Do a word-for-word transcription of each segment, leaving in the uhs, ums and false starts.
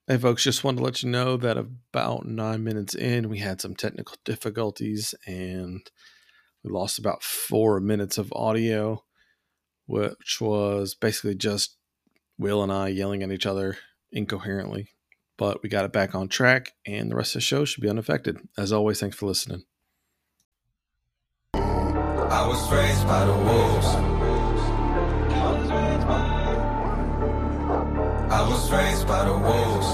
Hey folks, just wanted to let you know that about nine minutes in, we had some technical difficulties and we lost about four minutes of audio, which was basically just Will and I yelling at each other incoherently. But we got it back on track and the rest of the show should be unaffected. As always, thanks for listening. I was raised by the wolves. I was raised by the wolves.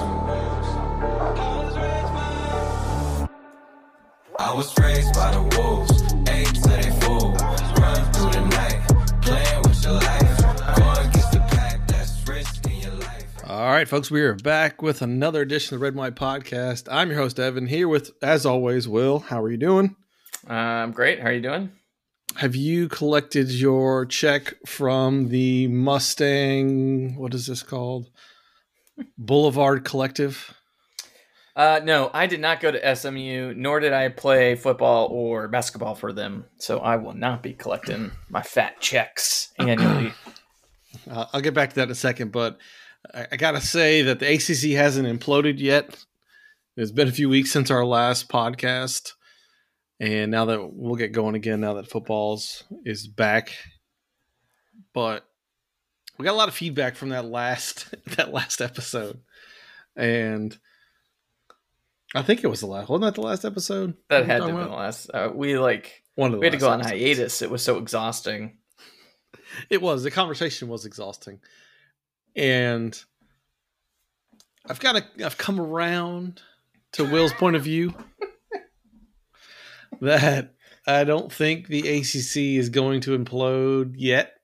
I was raised by the wolves. Eight to they fool. Run through the night, playing with your life. Going against the pack, that's risking your life. All right, folks, we are back with another edition of the Red and White Podcast. I'm your host, Evan, here with, as always, Will. How are you doing? Uh, I'm great. How are you doing? Have you collected your check from the Mustang, what is this called? Boulevard Collective? Uh, no, I did not go to S M U, nor did I play football or basketball for them. So I will not be collecting my fat checks annually. Uh, I'll get back to that in a second, but I, I got to say that the A C C hasn't imploded yet. It's been a few weeks since our last podcast. And now that we'll get going again, now that football's is back. But we got a lot of feedback from that last that last episode. And I think it was the last. Wasn't that the last episode? That had to have been the last. Uh, we like One of the we had to go on episodes. hiatus. It was so exhausting. It was. The conversation was exhausting. And I've got to, I've come around to Will's point of view that I don't think the A C C is going to implode yet.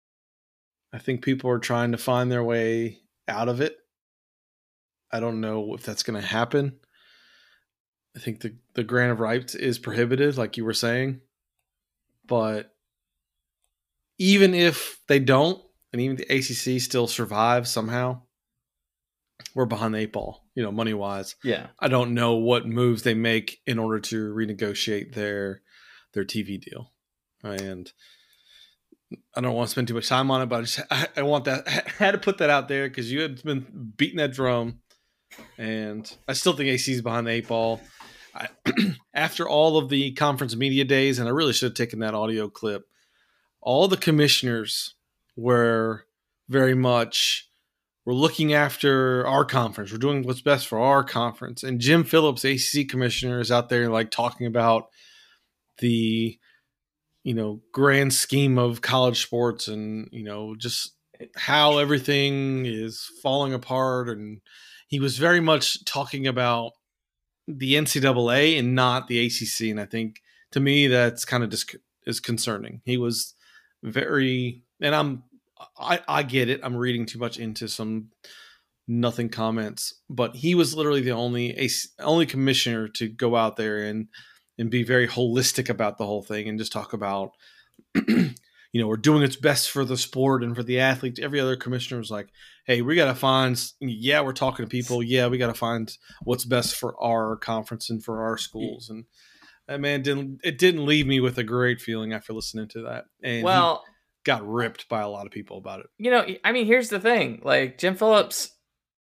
I think people are trying to find their way out of it. I don't know if that's going to happen. I think the, the grant of rights is prohibitive, like you were saying. But even if they don't, and even the A C C still survives somehow, we're behind the eight ball, you know, money-wise. Yeah. I don't know what moves they make in order to renegotiate their their T V deal. And I don't want to spend too much time on it, but I just I, I want that I had to put that out there because you had been beating that drum. And I still think A C C is behind the eight ball. I, after all of the conference media days, and I really should have taken that audio clip, all the commissioners were very much, we're looking after our conference. We're doing what's best for our conference. And Jim Phillips, A C C commissioner, is out there like talking about the, you know, grand scheme of college sports and, you know, just how everything is falling apart. And he was very much talking about the N C double A and not the A C C. And I think to me, that's kind of dis- is concerning. He was very, and I'm, I, I get it. I'm reading too much into some nothing comments, but he was literally the only, a, only commissioner to go out there and, and be very holistic about the whole thing and just talk about, you know, we're doing its best for the sport and for the athletes. Every other commissioner was like, hey, we got to find, yeah, we're talking to people. Yeah, we got to find what's best for our conference and for our schools. And that man didn't, it didn't leave me with a great feeling after listening to that. And Well, he got ripped by a lot of people about it. you know, I mean, here's the thing. Like, Jim Phillips,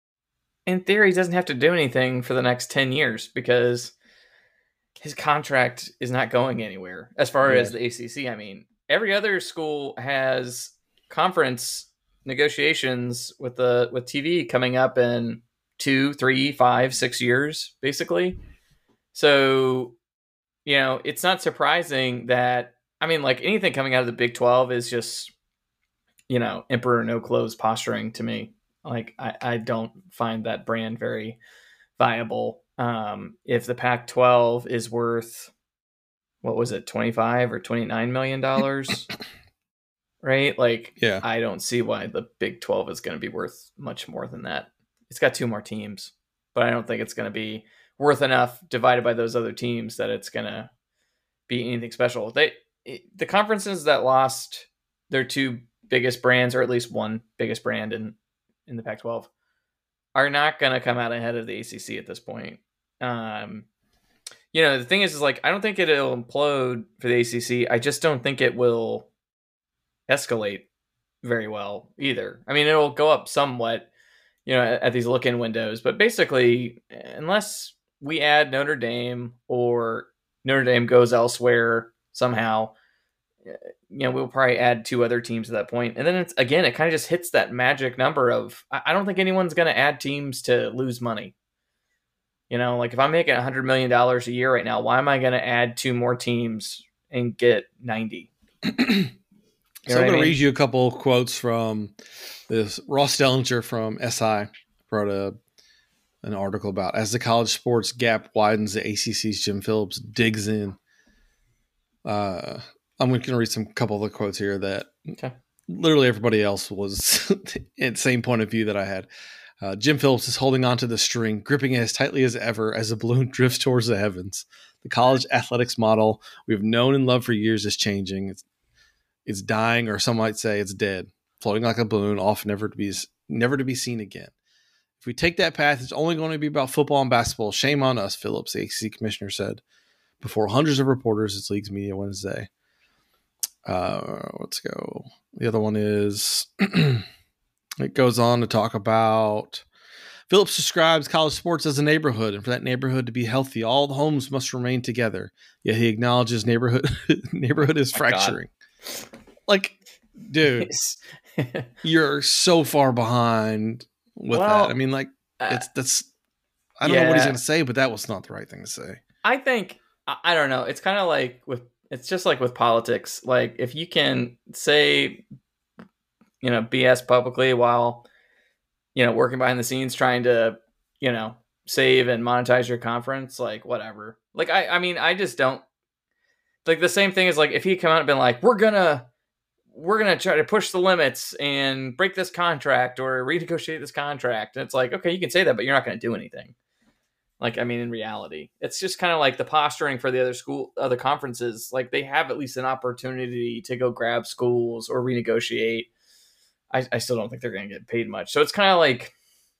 in theory, doesn't have to do anything for the next ten years because his contract is not going anywhere as far Yeah. as the A C C. I mean, every other school has conference negotiations with the with T V coming up in two, three, five, six years, basically. So, you know, it's not surprising that, I mean, like anything coming out of the Big twelve is just, you know, emperor no clothes posturing to me. Like, I, I don't find that brand very viable. Um, if the Pac twelve is worth, what was it, twenty-five or twenty-nine million dollars, right? Like, Yeah. I don't see why the Big twelve is going to be worth much more than that. It's got two more teams, but I don't think it's going to be worth enough divided by those other teams that it's going to be anything special. They, the conferences that lost their two biggest brands, or at least one biggest brand in, in the Pac twelve, are not going to come out ahead of the A C C at this point. Um, you know, the thing is, is like, I don't think it'll implode for the A C C. I just don't think it will escalate very well either. I mean, it'll go up somewhat, you know, at, at these look-in windows. But basically, unless we add Notre Dame or Notre Dame goes elsewhere somehow, you know, we'll probably add two other teams at that point. And then it's, again, it kind of just hits that magic number of, I don't think anyone's going to add teams to lose money. You know, like if I'm making one hundred million dollars a year right now, why am I going to add two more teams and get ninety? So I'm going to read you a couple quotes from this. Ross Dellinger from S I wrote a an article about, as the college sports gap widens, the A C C's Jim Phillips digs in. Uh, I'm going to read some couple of the quotes here that okay. literally everybody else was at the same point of view that I had. Uh, Jim Phillips is holding onto the string, gripping it as tightly as ever as the balloon drifts towards the heavens. The college athletics model we've known and loved for years is changing. It's, it's dying, or some might say it's dead, floating like a balloon, off never to be never to be seen again. If we take that path, it's only going to be about football and basketball. Shame on us, Phillips, the A C C commissioner, said before hundreds of reporters at League's Media Wednesday. Uh, let's go. The other one is... It goes on to talk about Phillips describes college sports as a neighborhood, and for that neighborhood to be healthy, all the homes must remain together. Yet he acknowledges neighborhood neighborhood is Oh fracturing. Like, dude, you're so far behind with well, that. I mean, like, it's that's I don't yeah. know what he's going to say, but that was not the right thing to say. I think I, I don't know. It's kind of like with it's just like with politics. Like if you can say, you know, B S publicly while, you know, working behind the scenes trying to, you know, save and monetize your conference, like whatever. Like, I, I mean, I just don't like the same thing is like if he come out and been like, we're gonna, we're gonna try to push the limits and break this contract or renegotiate this contract. And it's like, okay, you can say that, but you're not going to do anything. Like, I mean, in reality, it's just kind of like the posturing for the other school, other conferences. Like they have at least an opportunity to go grab schools or renegotiate. I, I still don't think they're going to get paid much. So it's kind of like,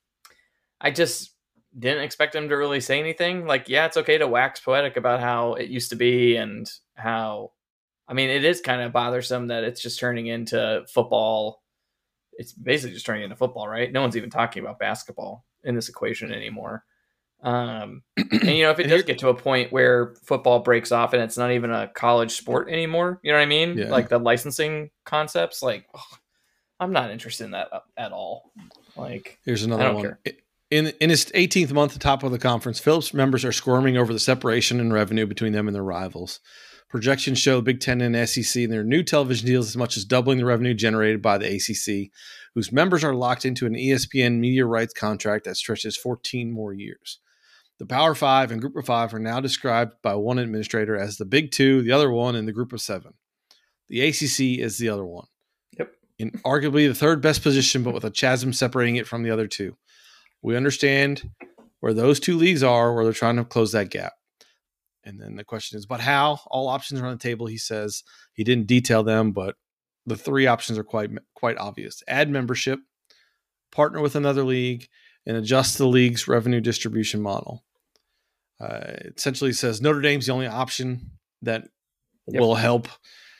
I just didn't expect him to really say anything. Like, yeah, it's okay to wax poetic about how it used to be and how, I mean, it is kind of bothersome that it's just turning into football. It's basically just turning into football, right? No one's even talking about basketball in this equation anymore. Um, and, you know, if it does get to a point where football breaks off and it's not even a college sport anymore, you know what I mean? Yeah. Like the licensing concepts, like, oh, I'm not interested in that at all. Like, here's another I don't one. care. In in his eighteenth month at the top of the conference, Phillips members are squirming over the separation in revenue between them and their rivals. Projections show Big Ten and S E C in their new television deals as much as doubling the revenue generated by the A C C, whose members are locked into an E S P N media rights contract that stretches fourteen more years. The Power Five and Group of Five are now described by one administrator as the Big Two, the other one, and the Group of Seven. The A C C is the other one. Yep. In arguably the third best position, but with a chasm separating it from the other two. We understand where those two leagues are, where they're trying to close that gap. And then the question is, but how? All options are on the table, he says. He didn't detail them, but the three options are quite quite obvious. Add membership, partner with another league, and adjust the league's revenue distribution model. Uh, it essentially says Notre Dame's the only option that yep. will help.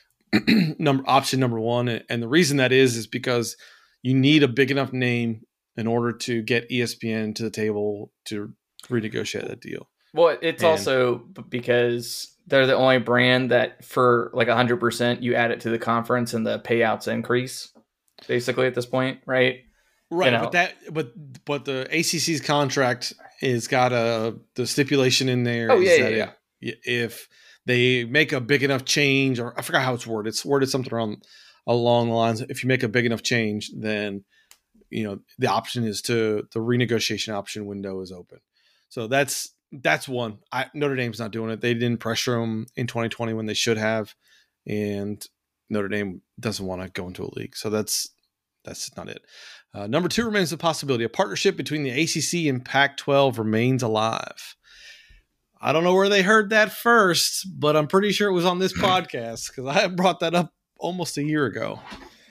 number option number one, and the reason that is is because you need a big enough name in order to get E S P N to the table to renegotiate that deal. Well, it's and, also because they're the only brand that for like one hundred percent you add it to the conference and the payouts increase basically at this point, right? Right, you know. but that but but the A C C's contract is got a the stipulation in there. Oh yeah, is yeah, that yeah. It, if they make a big enough change, or I forgot how it's worded. It's worded something around along the lines. If you make a big enough change, then you know the option is to the renegotiation option window is open. So that's that's one. I, Notre Dame's not doing it. They didn't pressure them in twenty twenty when they should have, and Notre Dame doesn't want to go into a league. So that's that's not it. Uh, number two remains the possibility. A partnership between the A C C and Pac twelve remains alive. I don't know where they heard that first, but I'm pretty sure it was on this podcast because I brought that up almost a year ago.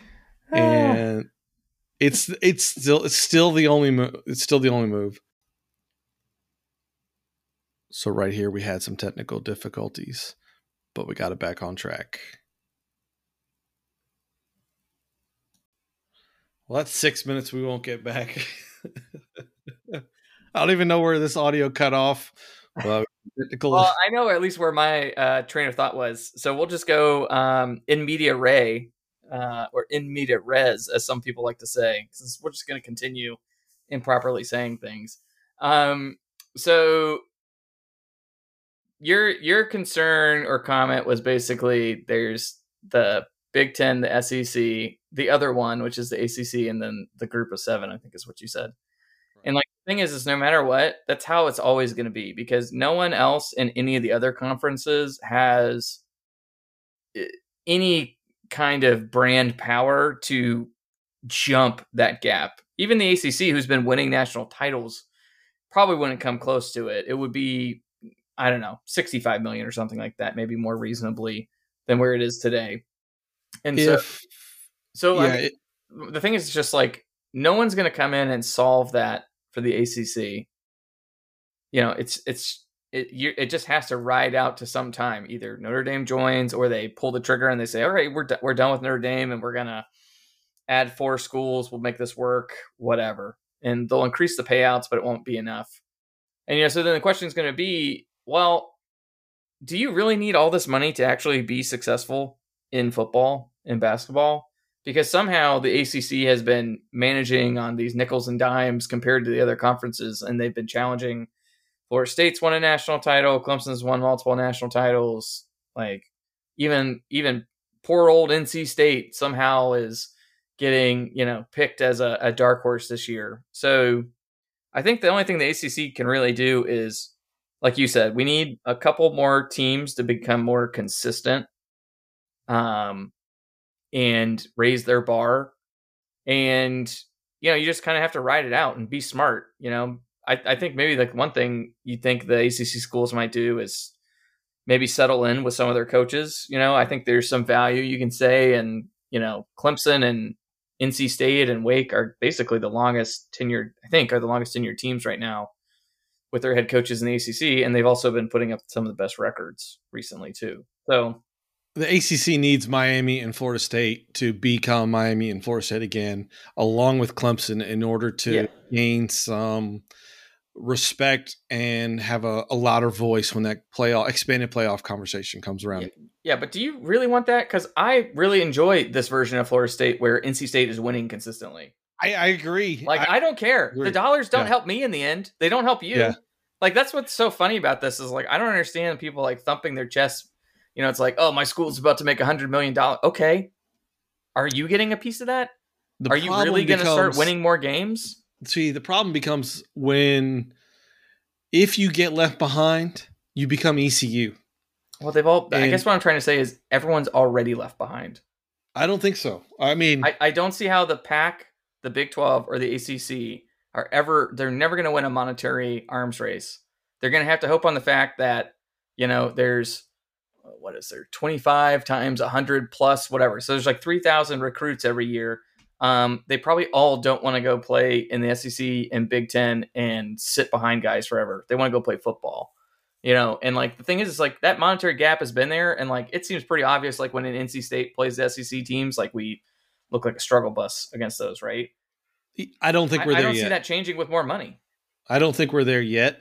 And it's it's still it's still the only move. It's still the only move. So right here we had some technical difficulties, but we got it back on track. Well, that's six minutes we won't get back. I don't even know where this audio cut off. Well, Well, I know at least where my uh, train of thought was. So we'll just go um, in media re, uh, or in media res, as some people like to say, since we're just going to continue improperly saying things. Um, so your your concern or comment was basically there's the Big Ten, the S E C, the other one, which is the A C C, and then the group of seven, I think is what you said. And like the thing is, is no matter what, that's how it's always going to be, because no one else in any of the other conferences has any kind of brand power to jump that gap. Even the A C C, who's been winning national titles, probably wouldn't come close to it. It would be, I don't know, sixty-five million or something like that, maybe more reasonably than where it is today. And if, so, so yeah, I mean, it, the thing is just like, no one's going to come in and solve that for the A C C. You know, it's, it's, it, you, it just has to ride out to some time. Either Notre Dame joins, or they pull the trigger and they say, all right, we're, d- we're done with Notre Dame and we're going to add four schools. We'll make this work, whatever. And they'll increase the payouts, but it won't be enough. And, you know, so then the question is going to be, well, do you really need all this money to actually be successful in football and basketball? Because somehow the A C C has been managing on these nickels and dimes compared to the other conferences, and they've been challenging. Florida State's won a national title. Clemson's won multiple national titles. Like even even poor old N C State somehow is getting, you know, picked as a, a dark horse this year. So I think the only thing the A C C can really do is, like you said, we need a couple more teams to become more consistent. Um. And raise their bar, and you know, you just kind of have to ride it out and be smart. You know, I, I think maybe like one thing you think the A C C schools might do is maybe settle in with some of their coaches. You know, I think there's some value you can say, and you know, Clemson and N C State and Wake are basically the longest tenured, I think, are the longest tenured teams right now with their head coaches in the A C C, and they've also been putting up some of the best records recently too. So. The A C C needs Miami and Florida State to become Miami and Florida State again, along with Clemson, in order to yeah. gain some respect and have a, a louder voice when that playoff expanded playoff conversation comes around. Yeah, yeah, but do you really want that? Because I really enjoy this version of Florida State where N C State is winning consistently. I, I agree. Like, I, I don't care. Agree. The dollars don't yeah. help me in the end. They don't help you. Yeah. Like, that's what's so funny about this is, like, I don't understand people, like, thumping their chests. You know, it's like, oh, my school's about to make one hundred million dollars. Okay. Are you getting a piece of that? The Are you really going to start winning more games? See, the problem becomes when, if you get left behind, you become E C U. Well, they've all, and I guess what I'm trying to say is everyone's already left behind. I don't think so. I mean, I, I don't see how the Pac, the Big twelve, or the A C C are ever, they're never going to win a monetary arms race. They're going to have to hope on the fact that, you know, there's, what is there, twenty-five times one hundred plus whatever. So there's like three thousand recruits every year. Um, they probably all don't want to go play in the S E C and Big Ten and sit behind guys forever. They want to go play football, you know? And like, the thing is, is like that monetary gap has been there. And like, it seems pretty obvious. Like when an N C State plays the S E C teams, like we look like a struggle bus against those. Right. I don't think we're I, there I don't yet. see that changing with more money. I don't think we're there yet,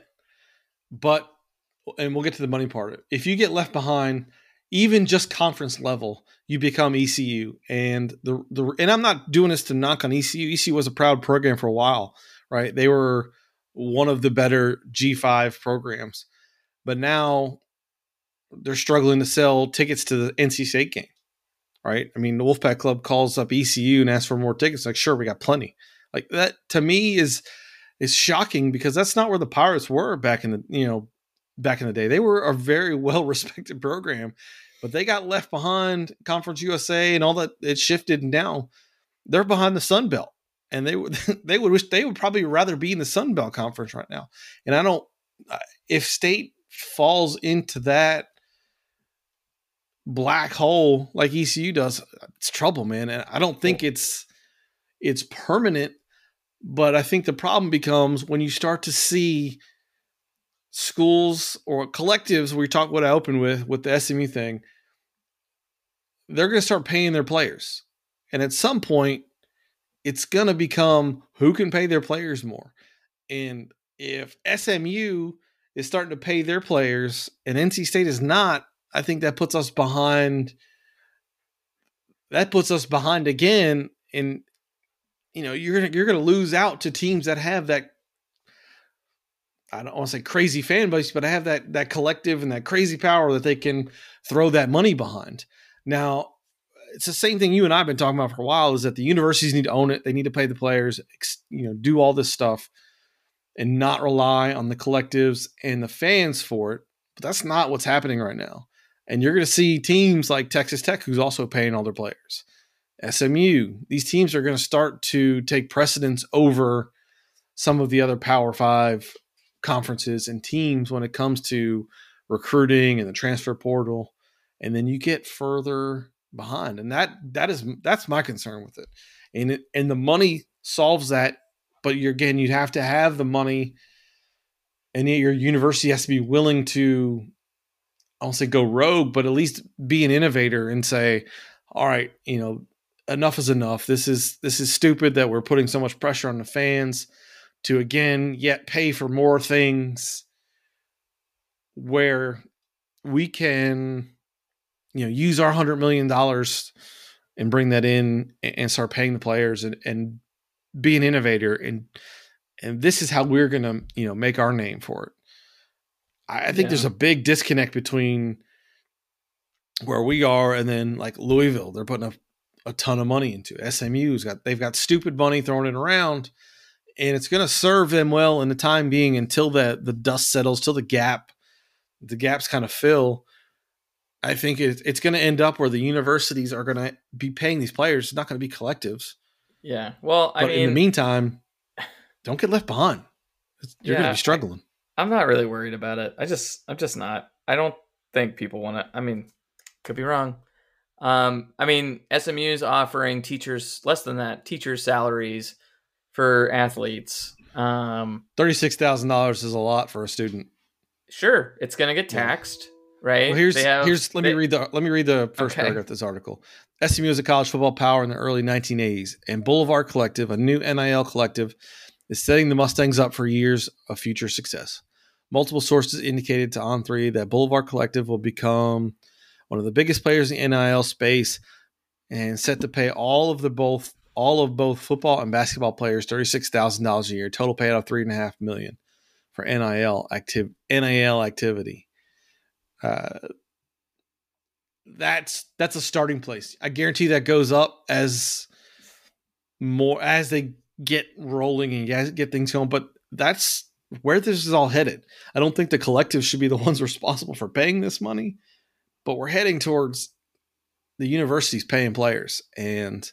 but and we'll get to the money part of it. If you get left behind, even just conference level, you become E C U. And the the and I'm not doing this to knock on E C U. E C U was a proud program for a while, right? They were one of the better G five programs. But now they're struggling to sell tickets to the N C State game, right? I mean, the Wolfpack Club calls up E C U and asks for more tickets. Like, sure, we got plenty. Like, that to me is is shocking, because that's not where the Pirates were back in the, you know, back in the day. They were a very well-respected program, but they got left behind Conference U S A and all that. It shifted, and now they're behind the Sun Belt, and they would, they would wish they would probably rather be in the Sun Belt Conference right now. And I don't, if State falls into that black hole like E C U does, it's trouble, man. And I don't think it's, it's permanent, but I think the problem becomes when you start to see schools or collectives, we talk what I opened with, with the S M U thing, they're going to start paying their players. And at some point, it's going to become who can pay their players more. And if S M U is starting to pay their players and N C State is not, I think that puts us behind. That puts us behind again. And, you know, you're gonna you're gonna lose out to teams that have that. I don't want to say crazy fan base, but I have that that collective and that crazy power that they can throw that money behind. Now, it's the same thing you and I have been talking about for a while, is that the universities need to own it. They need to pay the players, you know, do all this stuff and not rely on the collectives and the fans for it. But that's not what's happening right now. And you're going to see teams like Texas Tech, who's also paying all their players. S M U, these teams are going to start to take precedence over some of the other Power Five conferences and teams when it comes to recruiting and the transfer portal. And then you get further behind. And that that is that's my concern with it. And it, and the money solves that, but you're again, you have to have the money, and your university has to be willing to, I won't say go rogue, but at least be an innovator and say, all right, you know, enough is enough. This is this is stupid that we're putting so much pressure on the fans to again yet pay for more things where we can, you know, use our hundred million dollars and bring that in and start paying the players and, and be an innovator. And, and this is how we're going to, you know, make our name for it. I, I think Yeah. there's a big disconnect between where we are and then like Louisville. They're putting a, a ton of money into it. S M U's got, they've got stupid money thrown it around, and it's going to serve them well in the time being until the, the dust settles, till the gap, the gaps kind of fill. I think it, it's going to end up where the universities are going to be paying these players. It's not going to be collectives. Yeah. Well, I But mean, in the meantime, don't get left behind. You're going Yeah. to be struggling. I'm not really worried about it. I just, I'm just not. I don't think people want to. I mean, could be wrong. Um, I mean, S M U is offering teachers less than that, teachers' salaries for athletes. Um, thirty-six thousand dollars is a lot for a student. sure, it's going to get taxed, right? Well, here's They have- here's let me they- read the let me read the first Okay. paragraph of this article. S M U is a college football power in the early nineteen eighties, and Boulevard Collective, a new N I L collective, is setting the Mustangs up for years of future success. Multiple sources indicated to On three that Boulevard Collective will become one of the biggest players in the N I L space and set to pay all of the both all of both football and basketball players thirty-six thousand dollars a year, total payout of three and a half million for N I L active N I L activity. Uh, that's that's a starting place. I guarantee that goes up as more as they get rolling and guys get things going. But that's where this is all headed. I don't think the collective should be the ones responsible for paying this money, but we're heading towards the universities paying players. And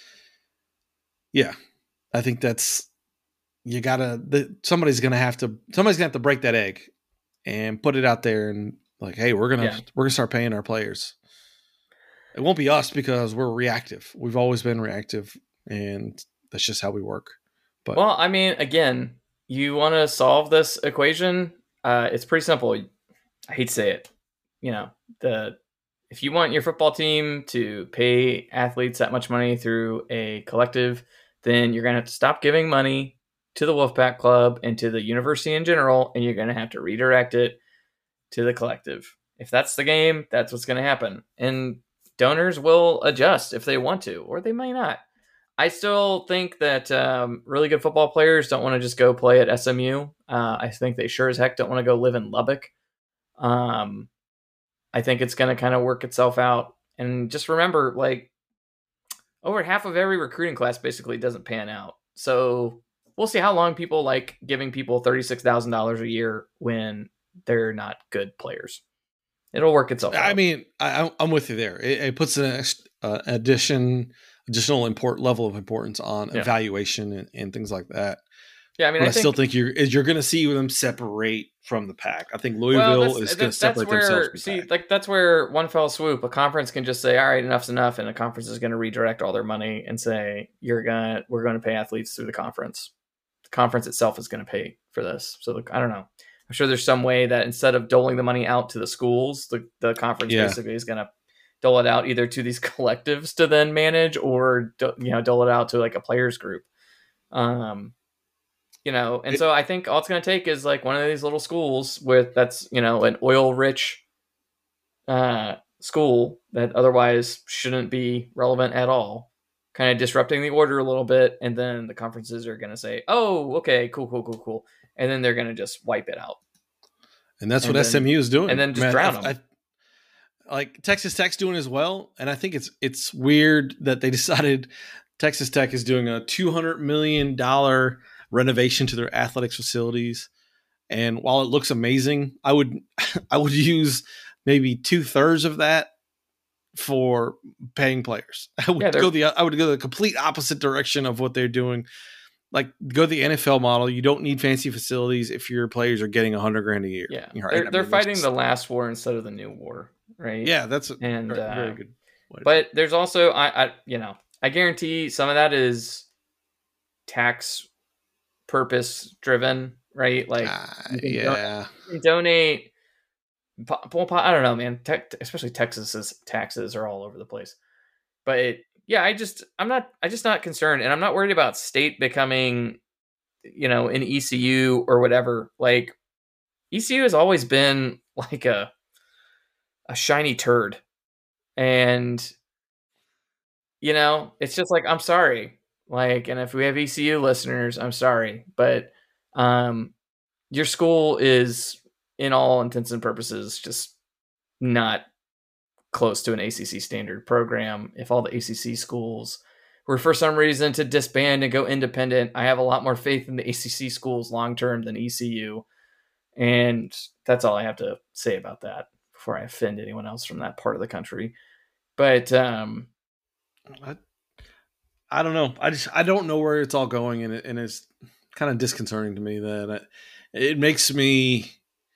yeah, I think that's, you gotta, the, somebody's going to have to, somebody's gonna have to break that egg and put it out there and like, hey, we're going to, Yeah. we're going to start paying our players. It won't be us because we're reactive. We've always been reactive, and that's just how we work. But Well, I mean, again, you want to solve this equation. Uh, it's pretty simple. I hate to say it. You know, the if you want your football team to pay athletes that much money through a collective, then you're going to have to stop giving money to the Wolfpack Club and to the university in general, and you're going to have to redirect it to the collective. If that's the game, that's what's going to happen. And donors will adjust if they want to, or they may not. I still think that um, really good football players don't want to just go play at S M U. Uh, I think they sure as heck don't want to go live in Lubbock. Um, I think it's going to kind of work itself out. And just remember, like, over half of every recruiting class basically doesn't pan out. So we'll see how long people like giving people thirty-six thousand dollars a year when they're not good players. It'll work itself out. I mean, I, I'm with you there. It, it puts an ex- uh, addition, additional import level of importance on Yeah. evaluation and, and things like that. But yeah, I mean, I, I, think, still think you're is you're going to see them separate from the pack. I think well, Louisville that's- is going to that's- separate that's where, themselves from the see, pack. like that's where one fell swoop, a conference can just say, all right, enough's enough, and the conference is going to redirect all their money and say, you're gonna, we're going to pay athletes through the conference. The conference itself is going to pay for this. So the, I don't know. I'm sure there's some way that instead of doling the money out to the schools, the, the conference Yeah. basically is going to dole it out either to these collectives to then manage, or do, you know, dole it out to like a players group. Um, you know, and It- so I think all it's going to take is like one of these little schools with that's, you know, an oil rich uh, school that otherwise shouldn't be relevant at all, kind of disrupting the order a little bit. And then the conferences are going to say, oh, okay, cool, cool, cool, cool. And then they're going to just wipe it out. And that's And what then- S M U is doing. and then just Man, drown I- 'em. I- like Texas Tech's doing as well. And I think it's it's weird that they decided Texas Tech is doing a two hundred million dollars renovation to their athletics facilities. And while it looks amazing, I would I would use maybe two thirds of that for paying players. I would Yeah, they're- go the I would go the complete opposite direction of what they're doing. Like go the N F L model. You don't need fancy facilities if your players are getting a hundred grand a year. Yeah. You're right. They're, I mean, they're that's fighting just- the last war instead of the new war. Right. Yeah, that's a And, very, uh, very good. way to- But there's also, I, I, you know, I guarantee some of that is tax purpose driven, right? Like, Ah, you can yeah, don- donate. po- po- po- I don't know, man. Te- especially Texas's taxes are all over the place. But it, yeah, I just, I'm not, I just not concerned, and I'm not worried about state becoming, you know, an E C U or whatever. Like, E C U has always been like a a shiny turd. And you know, it's just like, I'm sorry. Like, and if we have E C U listeners, I'm sorry. But um your school is in all intents and purposes just not close to an A C C standard program. If all the A C C schools were for some reason to disband and go independent, I have a lot more faith in the A C C schools long term than E C U. And that's all I have to say about that before I offend anyone else from that part of the country. But um, I, I don't know. I just I don't know where it's all going, and it, and it's kind of disconcerting to me that it, it makes me.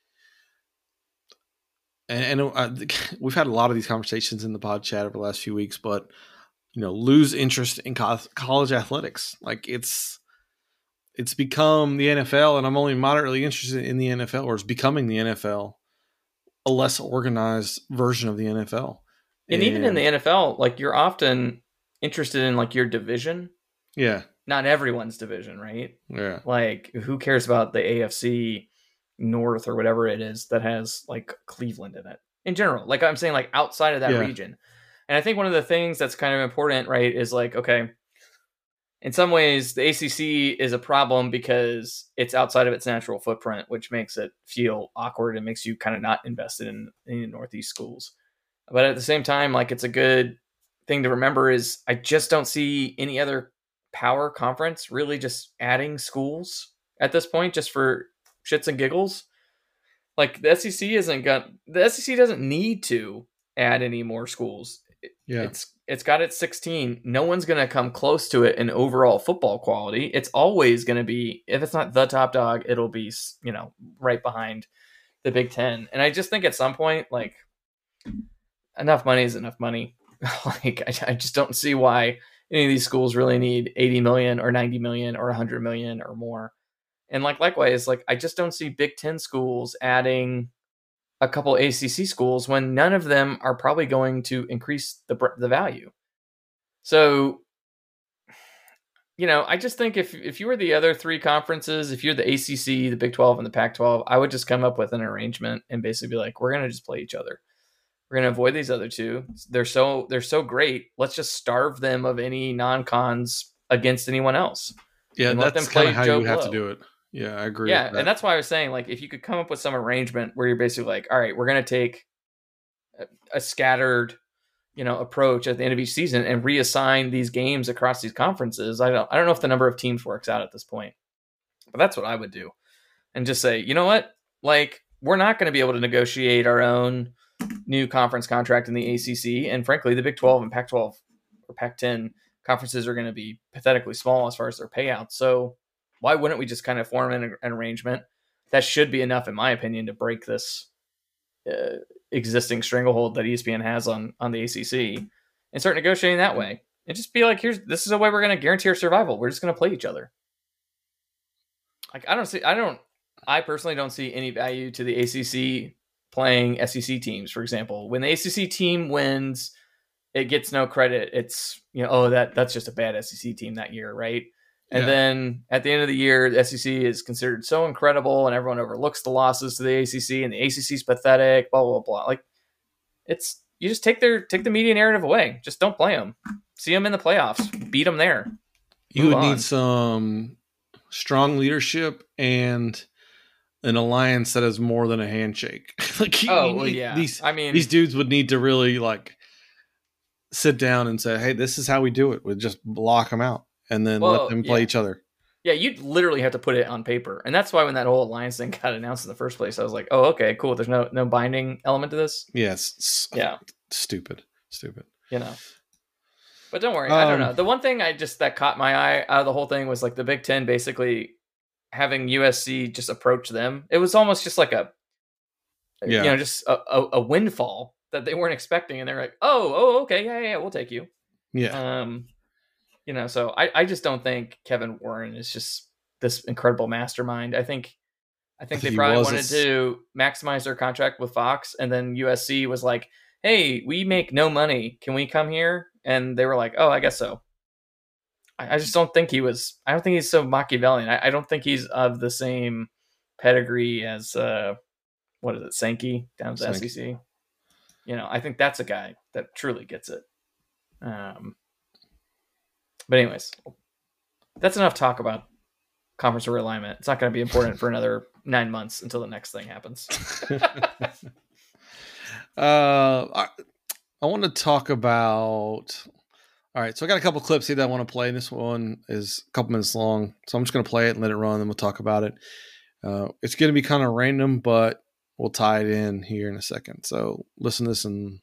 And, and I, we've had a lot of these conversations in the pod chat over the last few weeks, but you know, lose interest in co- college athletics. Like it's it's become the N F L, and I'm only moderately interested in the N F L, or it's becoming the N F L, a less organized version of the N F L. and even in the N F L, like you're often interested in like your division, yeah, not everyone's division, right? yeah, Like who cares about the A F C North or whatever it is that has like Cleveland in it in general? Like I'm saying, like outside of that Yeah. region. And I think one of the things that's kind of important, right, is like, okay, in some ways the A C C is a problem because it's outside of its natural footprint, which makes it feel awkward and makes you kind of not invested in, in the Northeast schools. But at the same time, like it's a good thing to remember is I just don't see any other power conference really just adding schools at this point, just for shits and giggles. Like the S E C isn't got the S E C doesn't need to add any more schools. yeah. It's it's got its sixteen. No one's going to come close to it in overall football quality. It's always going to be, if it's not the top dog, it'll be, you know, right behind the Big Ten. And I just think at some point, like, enough money is enough money. Like, I, I just don't see why any of these schools really need eighty million or ninety million or one hundred million or more. And like, likewise, like, I just don't see Big Ten schools adding a couple A C C schools when none of them are probably going to increase the the value. So, you know, I just think if if you were the other three conferences, if you're the A C C, the Big twelve, and the Pac twelve, I would just come up with an arrangement and basically be like, we're gonna just play each other. We're gonna avoid these other two. They're so they're so great. Let's just starve them of any non-cons against anyone else. Yeah, and let that's them kind play of how Joe you would have to Blow. do it. Yeah, I agree. Yeah, with that. and that's why I was saying, like, if you could come up with some arrangement where you're basically like, all right, we're going to take a, a scattered, you know, approach at the end of each season and reassign these games across these conferences. I don't, I don't know if the number of teams works out at this point, but that's what I would do, and just say, you know what, like, we're not going to be able to negotiate our own new conference contract in the A C C, and frankly, the Big twelve and Pac twelve or Pac ten conferences are going to be pathetically small as far as their payouts. So why wouldn't we just kind of form an, an arrangement that should be enough, in my opinion, to break this uh, existing stranglehold that E S P N has on on the A C C and start negotiating that way, and just be like, here's this is a way we're going to guarantee our survival. We're just going to play each other. Like I don't see, I don't, I personally don't see any value to the A C C playing S E C teams. For example, when the A C C team wins, it gets no credit. It's, you know, oh, that that's just a bad S E C team that year, right? And Yeah. then at the end of the year, the S E C is considered so incredible, and everyone overlooks the losses to the A C C, and the A C C is pathetic. Blah blah blah. Like it's you just take their take the media narrative away. Just don't play them. See them in the playoffs. Beat them there. You Move would on. need some strong leadership and an alliance that is more than a handshake. like you- Oh you well, need- yeah. these I mean, these dudes would need to really like sit down and say, "Hey, this is how we do it." We just block them out and then Well, let them play yeah. each other. yeah, you'd literally have to put it on paper, and that's why when that whole alliance thing got announced in the first place, I was like, oh, okay, cool. There's no no binding element to this. Yes, s- Yeah. stupid, stupid. You know. But don't worry, I don't Um, know. The one thing I just that caught my eye out of the whole thing was like the Big Ten basically having U S C just approach them. It was almost just like a, Yeah. you know, just a, a, a windfall that they weren't expecting, and they're like, oh, oh, okay, yeah, yeah, yeah, we'll take you. Yeah, Um, you know, so I, I just don't think Kevin Warren is just this incredible mastermind. I think, I think I think they he probably was. wanted It's- to maximize their contract with Fox, and then U S C was like, "Hey, we make no money. Can we come here?" And they were like, "Oh, I guess so." I, I just don't think he was. I don't think he's so Machiavellian. I, I don't think he's of the same pedigree as uh, what is it, Sankey down at the S E Sankey. C. You know, I think that's a guy that truly gets it. Um, but anyways, that's enough talk about conference realignment. It's not going to be important for another nine months until the next thing happens. uh, I, I want to talk about. All right, so I got a couple clips here that I want to play. This one is a couple minutes long, so I'm just going to play it and let it run, and then we'll talk about it. Uh, it's going to be kind of random, but we'll tie it in here in a second. So listen to this and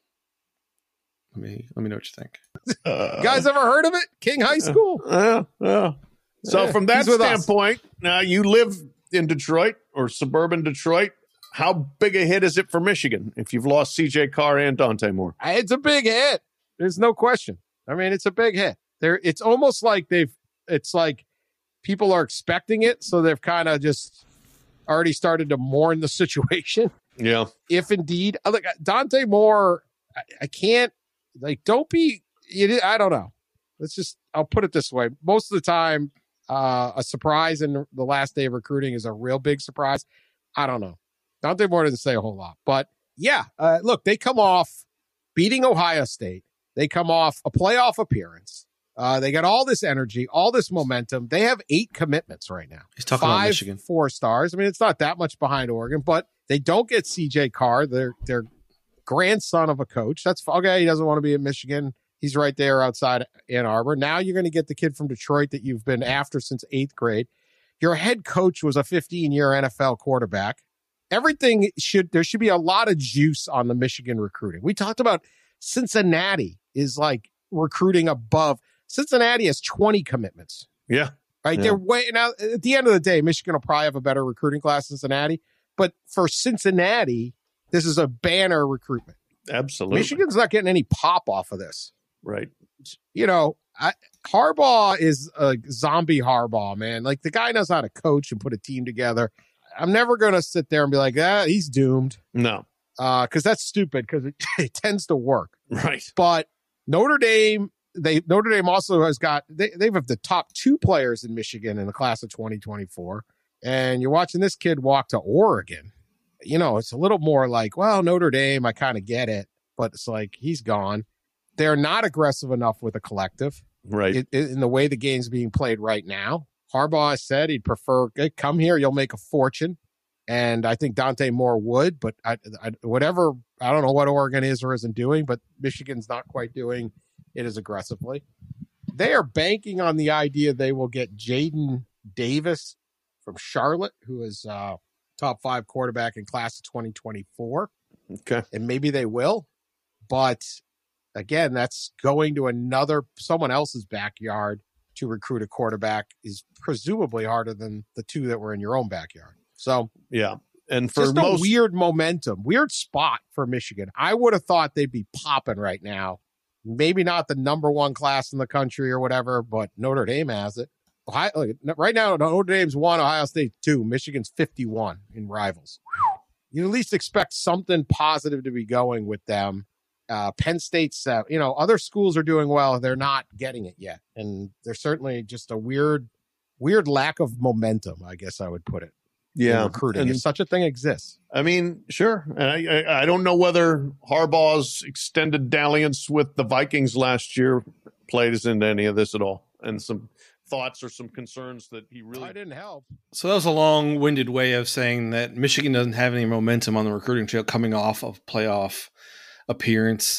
let me let me know what you think. Uh, You guys ever heard of it? King High School? Yeah, yeah. So Yeah, from that he's with us. standpoint, now you live in Detroit or suburban Detroit. How big a hit is it for Michigan if you've lost C J Carr and Dante Moore? It's a big hit. There's no question. I mean, it's a big hit. There, it's almost like they've. It's like people are expecting it, so they've kind of just already started to mourn the situation. Yeah, If indeed, uh, look, Dante Moore, I, I can't like. Don't be. It, I don't know. Let's just. I'll put it this way. Most of the time, uh, a surprise in the last day of recruiting is a real big surprise. I don't know. Dante Moore doesn't say a whole lot, but yeah. Uh, look, they come off beating Ohio State. They come off a playoff appearance. Uh, they got all this energy, all this momentum. They have eight commitments right now. He's talking about Five Michigan. four stars. I mean, it's not that much behind Oregon, but they don't get C J Carr. They're they're grandson of a coach. That's okay. He doesn't want to be at Michigan. He's right there outside Ann Arbor. Now you're going to get the kid from Detroit that you've been after since eighth grade. Your head coach was a fifteen-year N F L quarterback. Everything should there should be a lot of juice on the Michigan recruiting. We talked about Cincinnati is like recruiting above. Cincinnati has twenty commitments. yeah, Right. Yeah. They're way now at the end of the day, Michigan will probably have a better recruiting class than Cincinnati. But for Cincinnati, this is a banner recruitment. absolutely. Michigan's not getting any pop off of this. Right. You know, I, Harbaugh is a zombie Harbaugh, man. Like the guy knows how to coach and put a team together. I'm never going to sit there and be like, ah, he's doomed. No. Uh, cause that's stupid because it, it tends to work. Right. But Notre Dame, they Notre Dame also has got they they have the top two players in Michigan in the class of twenty twenty-four. And you're watching this kid walk to Oregon. You know, it's a little more like, well, Notre Dame, I kind of get it, but it's like he's gone. They're not aggressive enough with a collective Right. it, it- in the way the game's being played right now. Harbaugh has said he'd prefer, hey, come here, you'll make a fortune. And I think Dante Moore would, but I, I, whatever, I don't know what Oregon is or isn't doing, but Michigan's not quite doing it as aggressively. They are banking on the idea they will get Jaden Davis from Charlotte, who is uh, top five quarterback in class of twenty twenty-four. Okay. And maybe they will. But again, that's going to another, someone else's backyard to recruit a quarterback is presumably harder than the two that were in your own backyard. So Yeah. And for just most, a weird momentum, weird spot for Michigan. I would have thought they'd be popping right now. Maybe not the number one class in the country or whatever, but Notre Dame has it. Ohio, look, right now, Notre Dame's one, Ohio State two, Michigan's fifty-one in rivals. You at least expect something positive to be going with them. Uh, Penn State's, uh, you know, other schools are doing well. They're not getting it yet. And they're certainly just a weird weird lack of momentum, I guess I would put it. Yeah, in recruiting. and- If such a thing exists. I mean, sure. And I, I, I don't know whether Harbaugh's extended dalliance with the Vikings last year plays into any of this at all, and some thoughts or some concerns that he really I didn't help. So that was a long-winded way of saying that Michigan doesn't have any momentum on the recruiting trail coming off of playoff appearance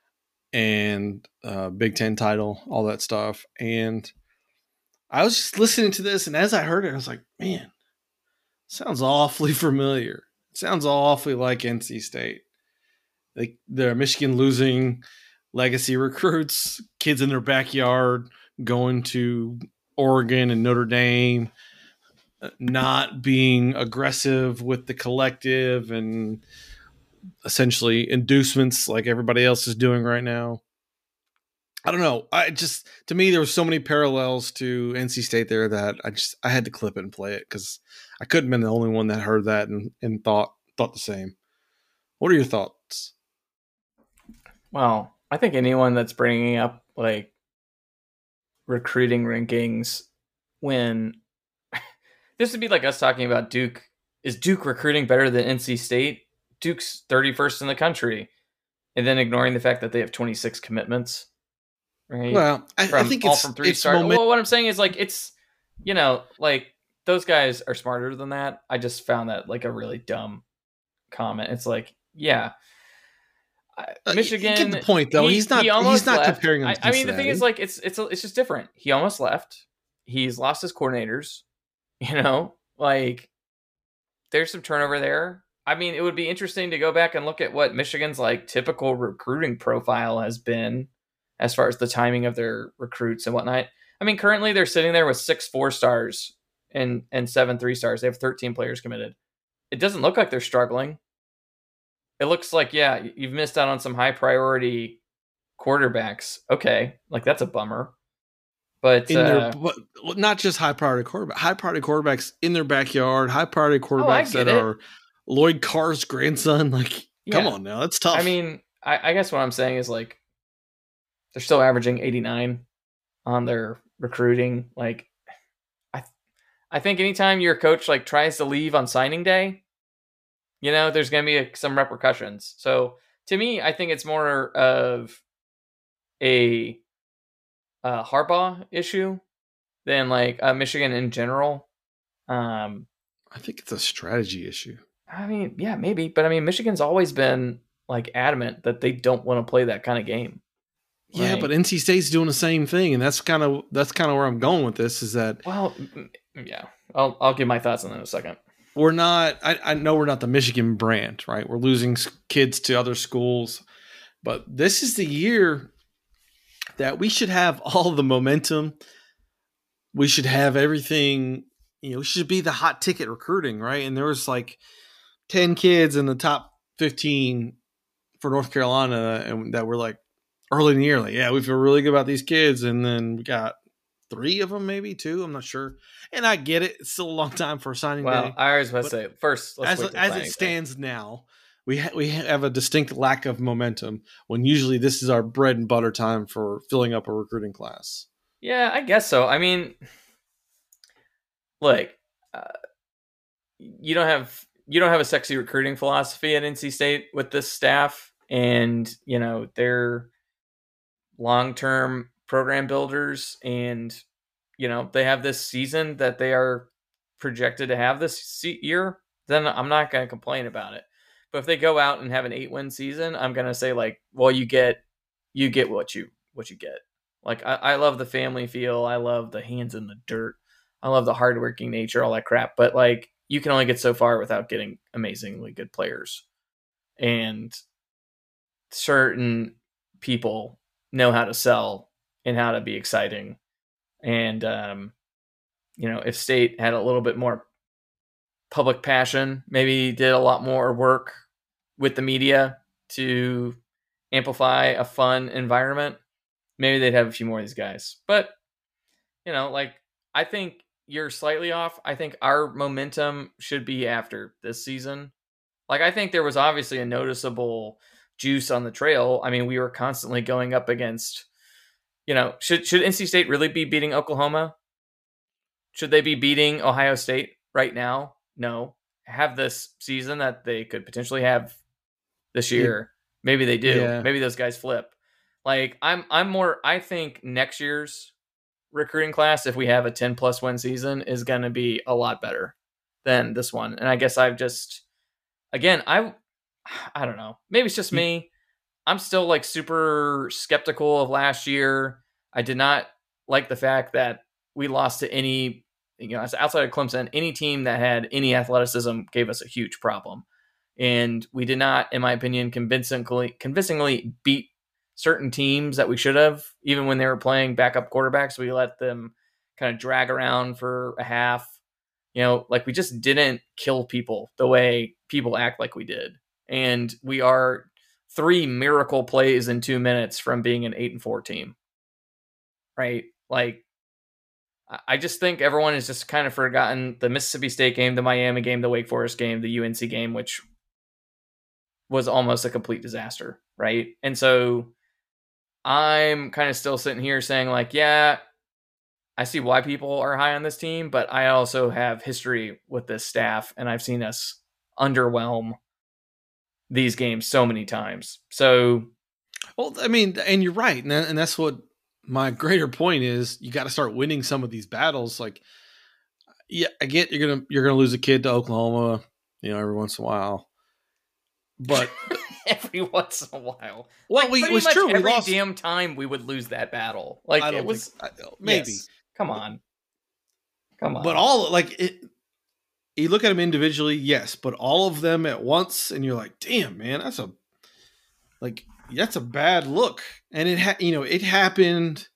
and uh, Big Ten title, all that stuff. And I was just listening to this, and as I heard it, I was like, man, sounds awfully familiar. It sounds awfully like N C State. Like the Michigan losing legacy recruits, kids in their backyard going to Oregon and Notre Dame, not being aggressive with the collective and essentially inducements like everybody else is doing right now. I don't know. I just, to me, there were so many parallels to N C State there that I just, I had to clip it and play it because I couldn't have been the only one that heard that and, and thought, thought the same. What are your thoughts? Well, I think anyone that's bringing up like recruiting rankings when this would be like us talking about Duke. Is Duke recruiting better than N C State? Duke's thirty-first in the country, and then ignoring the fact that they have twenty-six commitments. Right. Well, I, From, I think all it's from three it's stars. moment- Well, what I'm saying is like it's, you know, like those guys are smarter than that. I just found that like a really dumb comment. It's like, yeah, I- Uh, Michigan. You get the point, though. he- he's not. he almost he's not left. comparing them. I, to I mean, the thing Cincinnati. is, like, it's it's it's just different. He almost left. He's lost his coordinators. You know, like there's some turnover there. I mean, it would be interesting to go back and look at what Michigan's like typical recruiting profile has been as far as the timing of their recruits and whatnot. I mean, currently they're sitting there with six four stars and and seven three stars. They have thirteen players committed. It doesn't look like they're struggling. It looks like, yeah, you've missed out on some high priority quarterbacks. Okay, like that's a bummer. But in uh, their, but not just high priority quarterback, high priority quarterbacks in their backyard, high priority quarterbacks get that it. are Lloyd Carr's grandson. Like, come Yeah. on now, that's tough. I mean, I, I guess what I'm saying is like they're still averaging eighty-nine on their recruiting. Like, I, I think anytime your coach like tries to leave on signing day, you know, there's going to be a, some repercussions. So to me, I think it's more of a, a Harbaugh issue than like uh, Michigan in general. Um, I think it's a strategy issue. I mean, yeah, maybe, but I mean, Michigan's always been like adamant that they don't want to play that kind of game. Yeah, Right. but N C State's doing the same thing, and that's kind of that's kind of where I'm going with this. Is that Well, mm, yeah, I'll I'll give my thoughts on that in a second. we're not. I, I know we're not the Michigan brand, right? We're losing s- kids to other schools, but this is the year that we should have all the momentum. We should have everything. You know, we should be the hot ticket recruiting, right? And there was like ten kids in the top fifteen for North Carolina, and that were like early in the year, like, yeah, we feel really good about these kids, and then we got three of them, maybe two. I'm not sure, and I get it. It's still a long time for a signing Well, day. I was about to But say first. Let's As wait till as signing it day. stands now, we ha- we have a distinct lack of momentum. When usually this is our bread and butter time for filling up a recruiting class. Yeah, I guess so. I mean, look, uh, you don't have you don't have a sexy recruiting philosophy at N C State with this staff, and you know they're long-term program builders, and you know they have this season that they are projected to have this se- year. Then I'm not going to complain about it. But if they go out and have an eight-win season, I'm going to say like, well, you get you get what you what you get. Like I, I love the family feel. I love the hands in the dirt. I love the hardworking nature, all that crap. But like, you can only get so far without getting amazingly good players. And certain people know how to sell and how to be exciting. And um, you know, if State had a little bit more public passion, maybe did a lot more work with the media to amplify a fun environment, maybe they'd have a few more of these guys. But, you know, like, I think you're slightly off. I think our momentum should be after this season. Like, I think there was obviously a noticeable juice on the trail. I mean, we were constantly going up against, you know, should should N C State really be beating Oklahoma? Should they be beating Ohio State right now? No. Have this season that they could potentially have this year. Maybe they do. Yeah. Maybe those guys flip. Like I'm I'm more I think next year's recruiting class, if we have a ten plus win season, is gonna be a lot better than this one. And I guess I've just again, I I don't know. Maybe it's just me. I'm still like super skeptical of last year. I did not like the fact that we lost to any, you know, outside of Clemson, any team that had any athleticism gave us a huge problem. And we did not, in my opinion, convincingly convincingly beat certain teams that we should have, even when they were playing backup quarterbacks. We let them kind of drag around for a half. You know, like we just didn't kill people the way people act like we did. And we are three miracle plays in two minutes from being an eight and four team. Right? Like, I just think everyone has just kind of forgotten the Mississippi State game, the Miami game, the Wake Forest game, the U N C game, which was almost a complete disaster, right? And so I'm kind of still sitting here saying like, yeah, I see why people are high on this team, but I also have history with this staff, and I've seen us underwhelm these games so many times. So, well, I mean, and you're right, and, that, and that's what my greater point is. You got to start winning some of these battles. Like, yeah, I get you're gonna you're gonna lose a kid to Oklahoma, you know, every once in a while, but every once in a while, well, like, we, pretty it was much true. every We lost. damn time we would lose that battle. Like I don't it was think, I, maybe. yes. Come on, come on. But all like it, you look at them individually, yes, but all of them at once, and you're like, damn, man, that's a like that's a bad look. And it, ha- you know, it happened.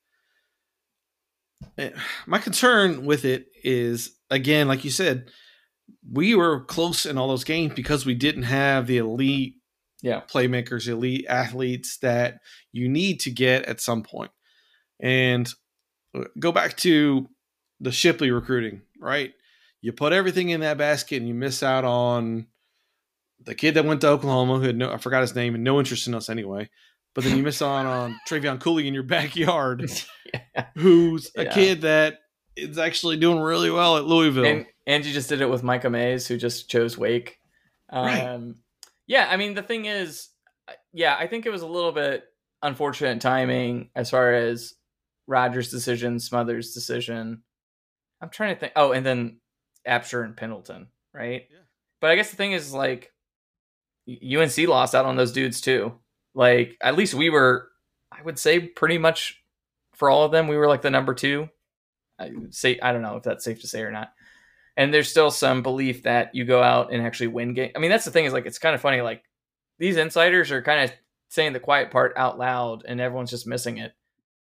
My concern with it is, again, like you said, we were close in all those games because we didn't have the elite yeah. playmakers, elite athletes that you need to get at some point. And go back to the Shipley recruiting, right? You put everything in that basket and you miss out on the kid that went to Oklahoma who had no, I forgot his name and no interest in us anyway. But then you miss out on Travion Cooley in your backyard, yeah. who's a yeah. kid that is actually doing really well at Louisville. And Angie just did it with Micah Mays, who just chose Wake. Um, right. Yeah, I mean, the thing is, yeah, I think it was a little bit unfortunate timing as far as Rogers' decision, Smothers' decision. I'm trying to think. Oh, and then Apsher and Pendleton, right? Yeah. But I guess the thing is, like, U N C lost out on those dudes too. Like, at least we were, I would say, pretty much for all of them, we were like the number two. I say, I don't know if that's safe to say or not. And there's still some belief that you go out and actually win game. I mean, that's the thing is, like, it's kind of funny. Like, these insiders are kind of saying the quiet part out loud, and everyone's just missing it.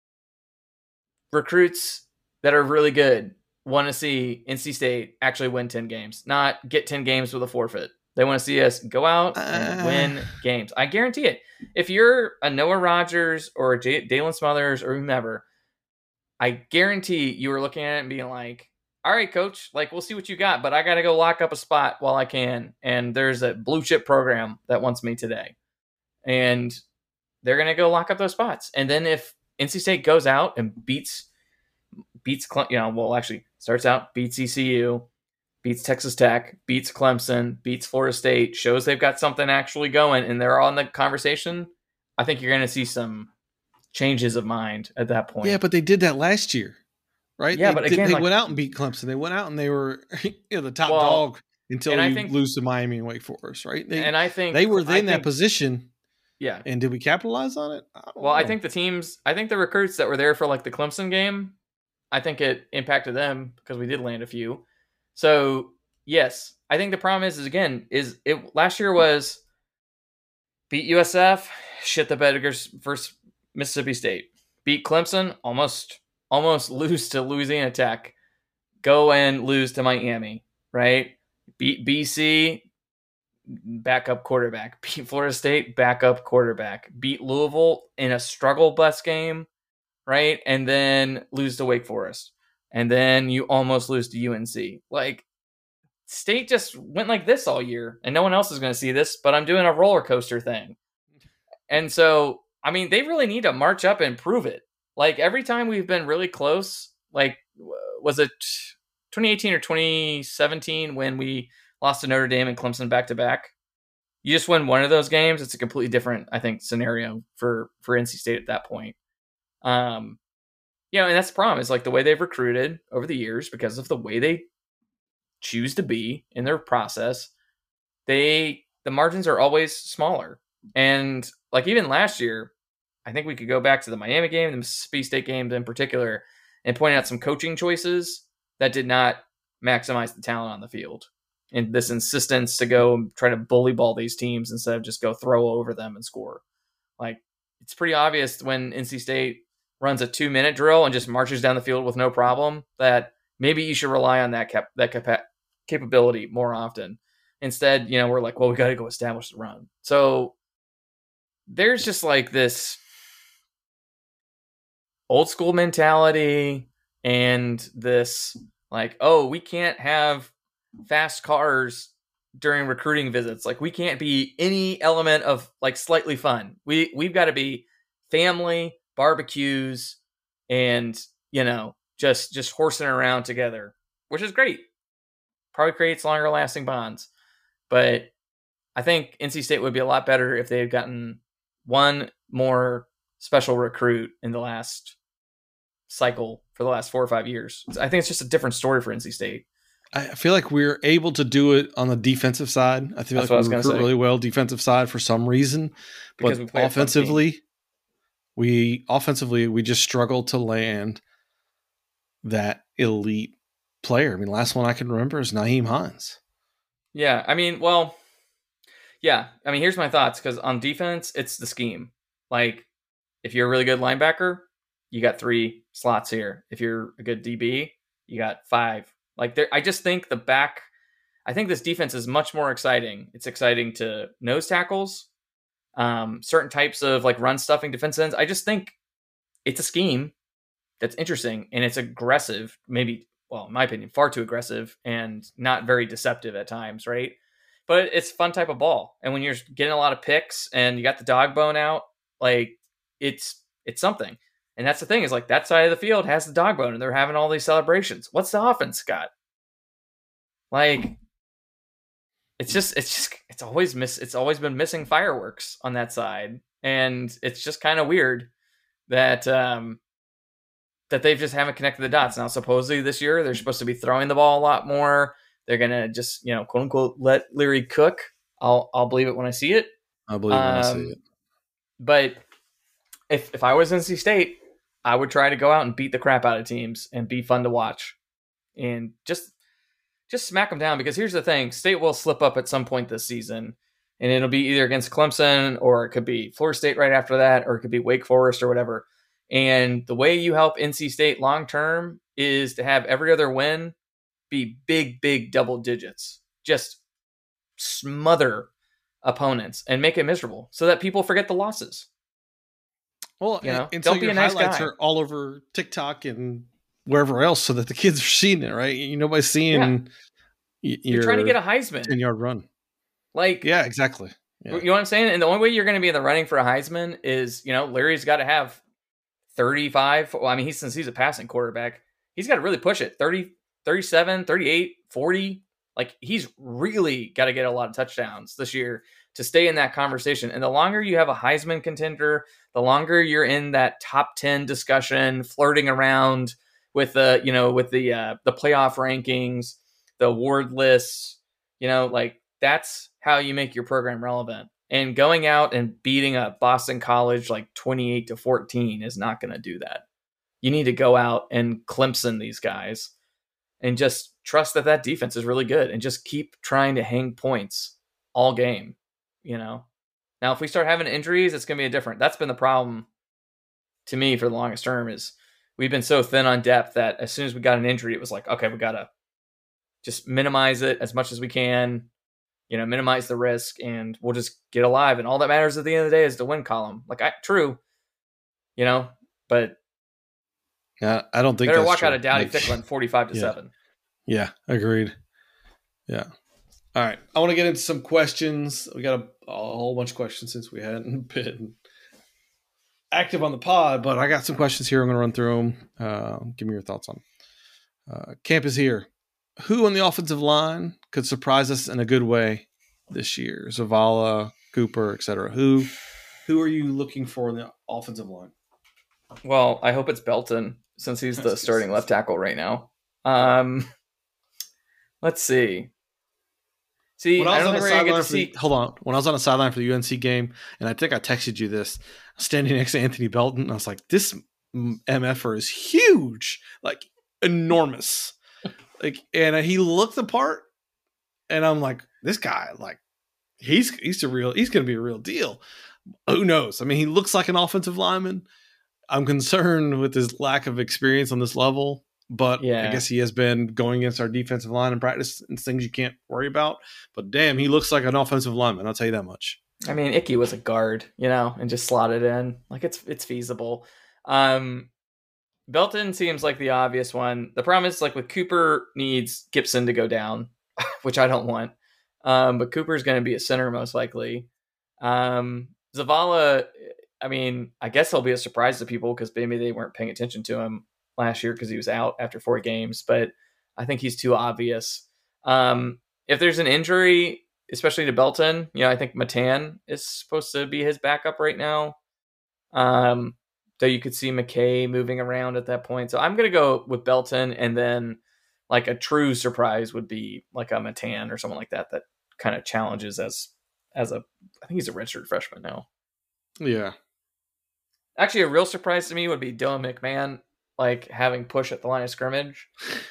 Recruits that are really good want to see N C State actually win ten games, not get ten games with a forfeit. They want to see us go out and uh, win games. I guarantee it. If you're a Noah Rogers or a J- Dalen Smothers or whomever, I guarantee you were looking at it and being like, all right, coach, like, we'll see what you got, but I got to go lock up a spot while I can. And there's a blue chip program that wants me today. And they're going to go lock up those spots. And then if N C State goes out and beats, beats, you know, well, actually starts out, beats E C U, beats Texas Tech, beats Clemson, beats Florida State, shows they've got something actually going and they're all in the conversation, I think you're going to see some changes of mind at that point. Yeah, but they did that last year, right? Yeah, they, but again, they like, went out and beat Clemson. They went out and they were you know, the top well, dog until you think, lose to Miami and Wake Forest, right? They, and I think they were in think, that position. Yeah. And did we capitalize on it? I well, know. I think the teams, I think the recruits that were there for like the Clemson game, I think it impacted them because we did land a few. So yes, I think the problem is, is again, is it last year was beat U S F, shit the bed versus Mississippi State, beat Clemson, almost, almost lose to Louisiana Tech, go and lose to Miami, right? Beat B C, backup quarterback, beat Florida State, backup quarterback, beat Louisville in a struggle bus game, right? And then lose to Wake Forest. And then you almost lose to U N C. Like, State just went like this all year, and no one else is going to see this, but I'm doing a roller coaster thing. And so, I mean, they really need to march up and prove it. Like, every time we've been really close, like, was it twenty eighteen or twenty seventeen when we lost to Notre Dame and Clemson back to back. You just win one of those games, it's a completely different, I think, scenario for for N C State at that point. Um, you know, and that's the problem is like the way they've recruited over the years because of the way they choose to be in their process. They the margins are always smaller, and like even last year, I think we could go back to the Miami game, the Mississippi State games in particular, and point out some coaching choices that did not maximize the talent on the field. And this insistence to go try to bully ball these teams instead of just go throw over them and score. Like, it's pretty obvious when N C State runs a two-minute drill and just marches down the field with no problem that maybe you should rely on that cap- that capa- capability more often. Instead, you know, we're like, well, we got to go establish the run. So there's just like this old school mentality and this like, oh, we can't have fast cars during recruiting visits. Like we can't be any element of like slightly fun. We we've got to be family barbecues and, you know, just just horsing around together, which is great. Probably creates longer lasting bonds. But I think N C State would be a lot better if they had gotten one more special recruit in the last cycle for the last four or five years. I think it's just a different story for N C State. I feel like we're able to do it on the defensive side. I feel That's like what we I was gonna recruit say. really well defensive side for some reason, Because but we play a fun offensively, we offensively we just struggle to land that elite player. I mean, last one I can remember is Naheem Hines. Yeah, I mean, well, yeah. I mean, here's my thoughts, because on defense, it's the scheme. Like, if you're a really good linebacker, you got three slots here. If you're a good D B, you got five. Like, there, I just think the back, I think this defense is much more exciting. It's exciting to nose tackles, um, certain types of like run stuffing defense ends. I just think it's a scheme that's interesting and it's aggressive, maybe, well, in my opinion, far too aggressive and not very deceptive at times, right? But it's a fun type of ball. And when you're getting a lot of picks and you got the dog bone out, like it's it's something. And that's the thing is like that side of the field has the dog bone and they're having all these celebrations. What's the offense got? Like it's just it's just it's always miss it's always been missing fireworks on that side. And it's just kind of weird that um that they just haven't connected the dots. Now supposedly this year they're supposed to be throwing the ball a lot more. They're gonna just, you know, quote unquote let Leary cook. I'll I'll believe it when I see it. I believe when I Um, see it. But if if I was N C State, I would try to go out and beat the crap out of teams and be fun to watch, and just just smack them down. Because here's the thing: State will slip up at some point this season, and it'll be either against Clemson or it could be Florida State right after that, or it could be Wake Forest or whatever. And the way you help N C State long term is to have every other win be big, big double digits. Just smother opponents and make it miserable so that people forget the losses. Well, you know, and, and don't so be your a nice highlights guy. are all over TikTok and wherever else, so that the kids are seeing it, right? You nobody's seeing Yeah. y- You're your trying to get a Heisman. ten yard run. Like, Yeah, exactly. Yeah. you know what I'm saying? And the only way you're going to be in the running for a Heisman is, you know, Larry's got to have thirty-five. Well, I mean, he's, since he's a passing quarterback, he's got to really push it. thirty, thirty-seven, thirty-eight, forty. Like, he's really got to get a lot of touchdowns this year to stay in that conversation. And the longer you have a Heisman contender, the longer you're in that top ten discussion, flirting around with the, you know, with the uh, the playoff rankings, the award lists, you know, like that's how you make your program relevant. And going out and beating a Boston College like twenty-eight to fourteen is not going to do that. You need to go out and Clemson these guys and just trust that that defense is really good and just keep trying to hang points all game, you know? Now, if we start having injuries, it's going to be a different. That's been the problem to me for the longest term is we've been so thin on depth that as soon as we got an injury, it was like, okay, we got to just minimize it as much as we can, you know, minimize the risk, and we'll just get alive. And all that matters at the end of the day is the win column. Like, I, true, you know, but Yeah, I don't think better that's walk true. out of Dowdy Like, Ficklin forty-five to yeah. seven. Yeah, agreed. Yeah. All right. I want to get into some questions. We got a, a whole bunch of questions since we hadn't been active on the pod, but I got some questions here. I'm going to run through them. Uh, give me your thoughts on them. Uh, Camp is here. who on the offensive line could surprise us in a good way this year? Zavala, Cooper, et cetera. Who who are you looking for in the offensive line? Well, I hope it's Belton since he's the That's starting good. left tackle right now. Um, let's see. See, When I I was don't on think the we're gonna get sideline to for the, see. hold on. When I was on the sideline for the U N C game, and I think I texted you this, standing next to Anthony Belton, I was like, "This MFer is huge, like enormous." Like, and he looked the part, and I'm like, "This guy, like, he's he's a real, he's going to be a real deal." Who knows? I mean, he looks like an offensive lineman. I'm concerned with his lack of experience on this level, but Yeah. I guess he has been going against our defensive line in practice and things you can't worry about. But damn, he looks like an offensive lineman. I'll tell you that much. I mean, Icky was a guard, you know, and just slotted in. Like it's it's feasible. Um, Belton seems like the obvious one. The problem is, like with Cooper, needs Gibson to go down, which I don't want. Um, but Cooper's going to be a center most likely. Um, Zavala, I mean, I guess he'll be a surprise to people because maybe they weren't paying attention to him last year because he was out after four games. But I think he's too obvious. Um, if there's an injury, especially to Belton, you know, I think Matan is supposed to be his backup right now. Um, though you could see McKay moving around at that point. So I'm going to go with Belton, and then like a true surprise would be like a Matan or someone like that that kind of challenges as as a I think he's a redshirt freshman now. Yeah. Actually, a real surprise to me would be Dylan McMahon like having push at the line of scrimmage.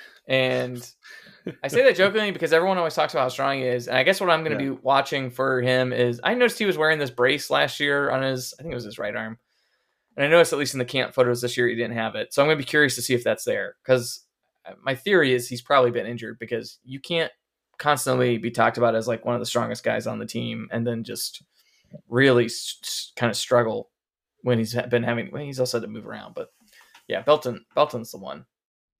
And I say that jokingly because everyone always talks about how strong he is. And I guess what I'm going to Yeah. be watching for him is I noticed he was wearing this brace last year on his, I think it was his right arm. And I noticed at least in the camp photos this year, he didn't have it. So I'm going to be curious to see if that's there. Because my theory is he's probably been injured because you can't constantly be talked about as like one of the strongest guys on the team and then just really s- s- kind of struggle when he's been having, well, he's also had to move around. But yeah, Belton, Belton's the one.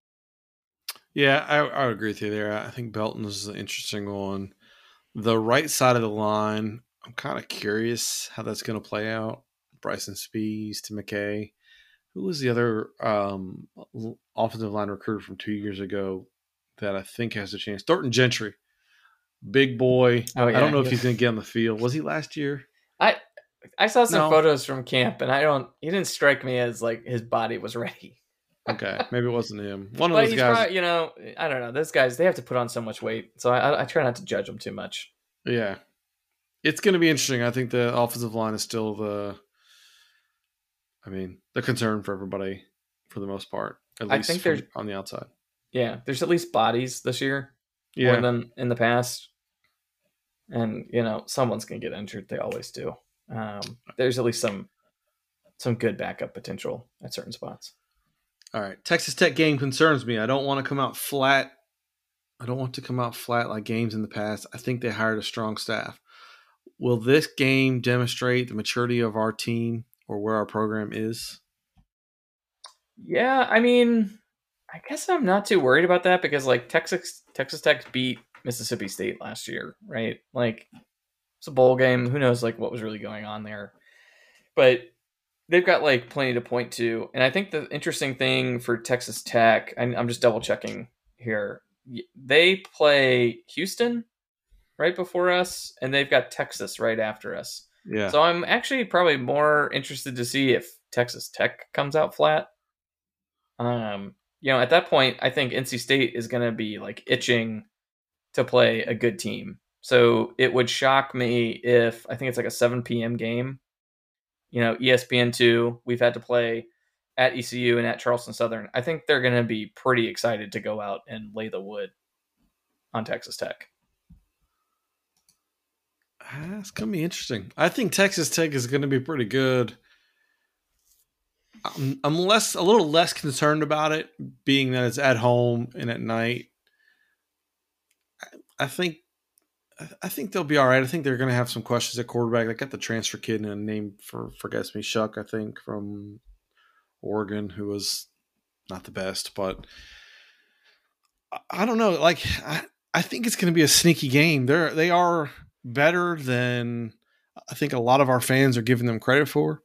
Yeah, I, I would agree with you there. I think Belton is an interesting one. The right side of the line, I'm kind of curious how that's going to play out. Bryson Spees to McKay. Who was the other um, offensive line recruiter from two years ago that I think has a chance? Thornton Gentry. Big boy. Oh, yeah. I don't know if he's going to get on the field. Was he last year? I I saw some No. photos from camp, and I don't. He didn't strike me as like his body was ready. Okay, maybe it wasn't him. One of But those he's guys. probably, you know, I don't know. Those guys, they have to put on so much weight, so I, I try not to judge them too much. Yeah. It's going to be interesting. I think the offensive line is still the, I mean, the concern for everybody for the most part, at I least think from- there's- on the outside. Yeah, there's at least bodies this year Yeah. more than in the past, and you know, someone's gonna get injured. They always do. Um, there's at least some some good backup potential at certain spots. All right. Texas Tech game concerns me. I don't want to come out flat. I don't want to come out flat like games in the past. I think they hired a strong staff. Will this game demonstrate the maturity of our team or where our program is? Yeah, I mean, I guess I'm not too worried about that because like Texas Texas Tech beat Mississippi State last year, right? Like it's a bowl game. Who knows like what was really going on there? But they've got like plenty to point to. And I think the interesting thing for Texas Tech, and I'm just double checking here, they play Houston right before us, and they've got Texas right after us. Yeah. So I'm actually probably more interested to see if Texas Tech comes out flat. Um, you know, at that point, I think N C State is going to be like itching to play a good team. So it would shock me if I think it's like a seven p.m. game. You know, E S P N two, we've had to play at E C U and at Charleston Southern. I think they're going to be pretty excited to go out and lay the wood on Texas Tech. Ah, it's going to be interesting. I think Texas Tech is going to be pretty good. I'm, I'm less, a little less concerned about it being that it's at home and at night. I, I think, I think they'll be all right. I think they're going to have some questions at quarterback. They got the transfer kid and a name for forgets me, Shuck, I think, from Oregon, who was not the best, but I, I don't know. Like, I, I think it's going to be a sneaky game. They're they are better than I think a lot of our fans are giving them credit for.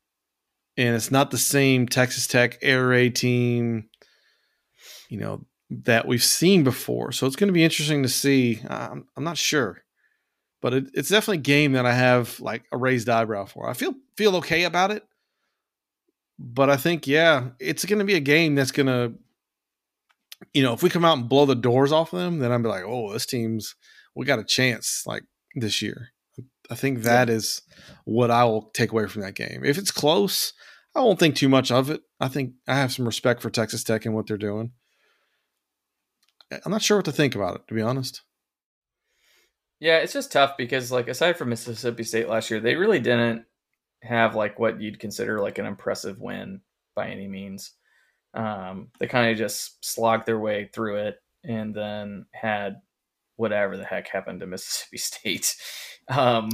And it's not the same Texas Tech Air Raid team, you know, that we've seen before. So it's going to be interesting to see. I'm, I'm not sure, but it, it's definitely a game that I have like a raised eyebrow for. I feel feel okay about it, but I think yeah, it's going to be a game that's going to, you know, if we come out and blow the doors off of them, then I'd be like, oh, this team's we got a chance like this year. I think that yeah. is what I will take away from that game. If it's close, I won't think too much of it. I think I have some respect for Texas Tech and what they're doing. I'm not sure what to think about it, to be honest. Yeah, it's just tough because, like, aside from Mississippi State last year, they really didn't have, like, what you'd consider, like, an impressive win by any means. Um, they kind of just slogged their way through it and then had whatever the heck happened to Mississippi State. Um,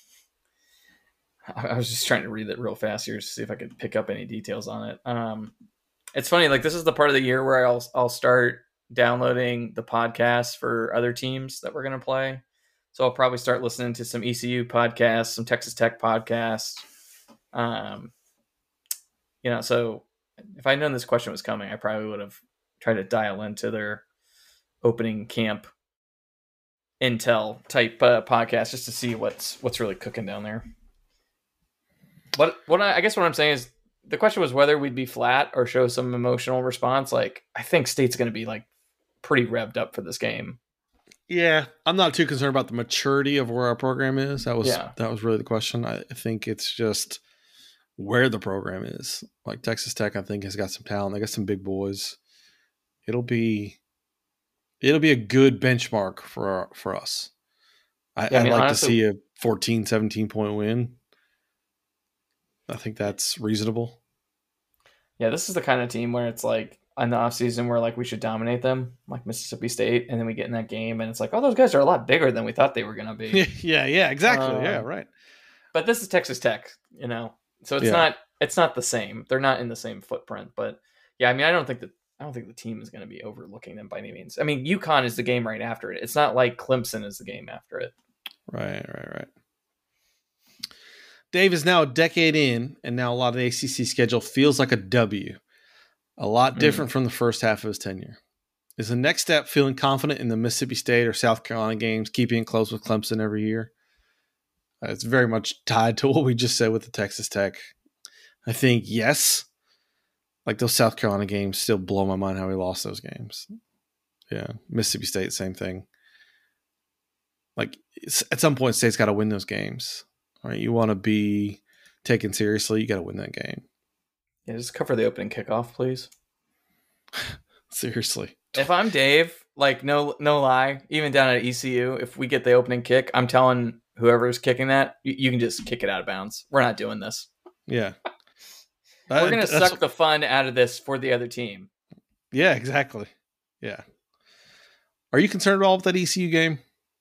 I was just trying to read that real fast here to see if I could pick up any details on it. Um, it's funny, like, this is the part of the year where I'll I'll start downloading the podcasts for other teams that we're going to play. So I'll probably start listening to some E C U podcasts, some Texas Tech podcasts. Um, you know, so if I'd known this question was coming, I probably would have tried to dial into their opening camp intel type uh, podcast just to see what's what's really cooking down there. What what I, I guess what I'm saying is the question was whether we'd be flat or show some emotional response. Like, I think State's going to be like pretty revved up for this game. Yeah, I'm not too concerned about the maturity of where our program is. That was yeah. that was really the question. I think it's just where the program is. Like Texas Tech, I think has got some talent. They got some big boys. It'll be it'll be a good benchmark for our, for us. I, yeah, I mean, I'd like honestly, to see a fourteen, seventeen point win. I think that's reasonable. Yeah, this is the kind of team where it's like in the offseason where like we should dominate them, like Mississippi State, and then we get in that game and it's like, oh, those guys are a lot bigger than we thought they were going to be. yeah, yeah, exactly. Um, yeah, right. But this is Texas Tech, you know, so it's Yeah. not it's not the same. They're not in the same footprint. But yeah, I mean, I don't think that I don't think the team is going to be overlooking them by any means. I mean, UConn is the game right after it. It's not like Clemson is the game after it. Right, right, right. Dave is now a decade in, and now a lot of the A C C schedule feels like a W. A lot different mm. from the first half of his tenure. Is the next step feeling confident in the Mississippi State or South Carolina games, keeping it close with Clemson every year? Uh, it's very much tied to what we just said with the Texas Tech. I think yes. Like those South Carolina games still blow my mind how we lost those games. Yeah, Mississippi State, same thing. Like at some point, State's got to win those games. All right, you want to be taken seriously, you got to win that game. Yeah, just cover the opening kickoff, please. Seriously. If I'm Dave, like no no lie, even down at E C U, if we get the opening kick, I'm telling whoever's kicking that, you, you can just kick it out of bounds. We're not doing this. Yeah. We're going to suck the fun out of this for the other team. Yeah, exactly. Yeah. Are you concerned at all with that E C U game?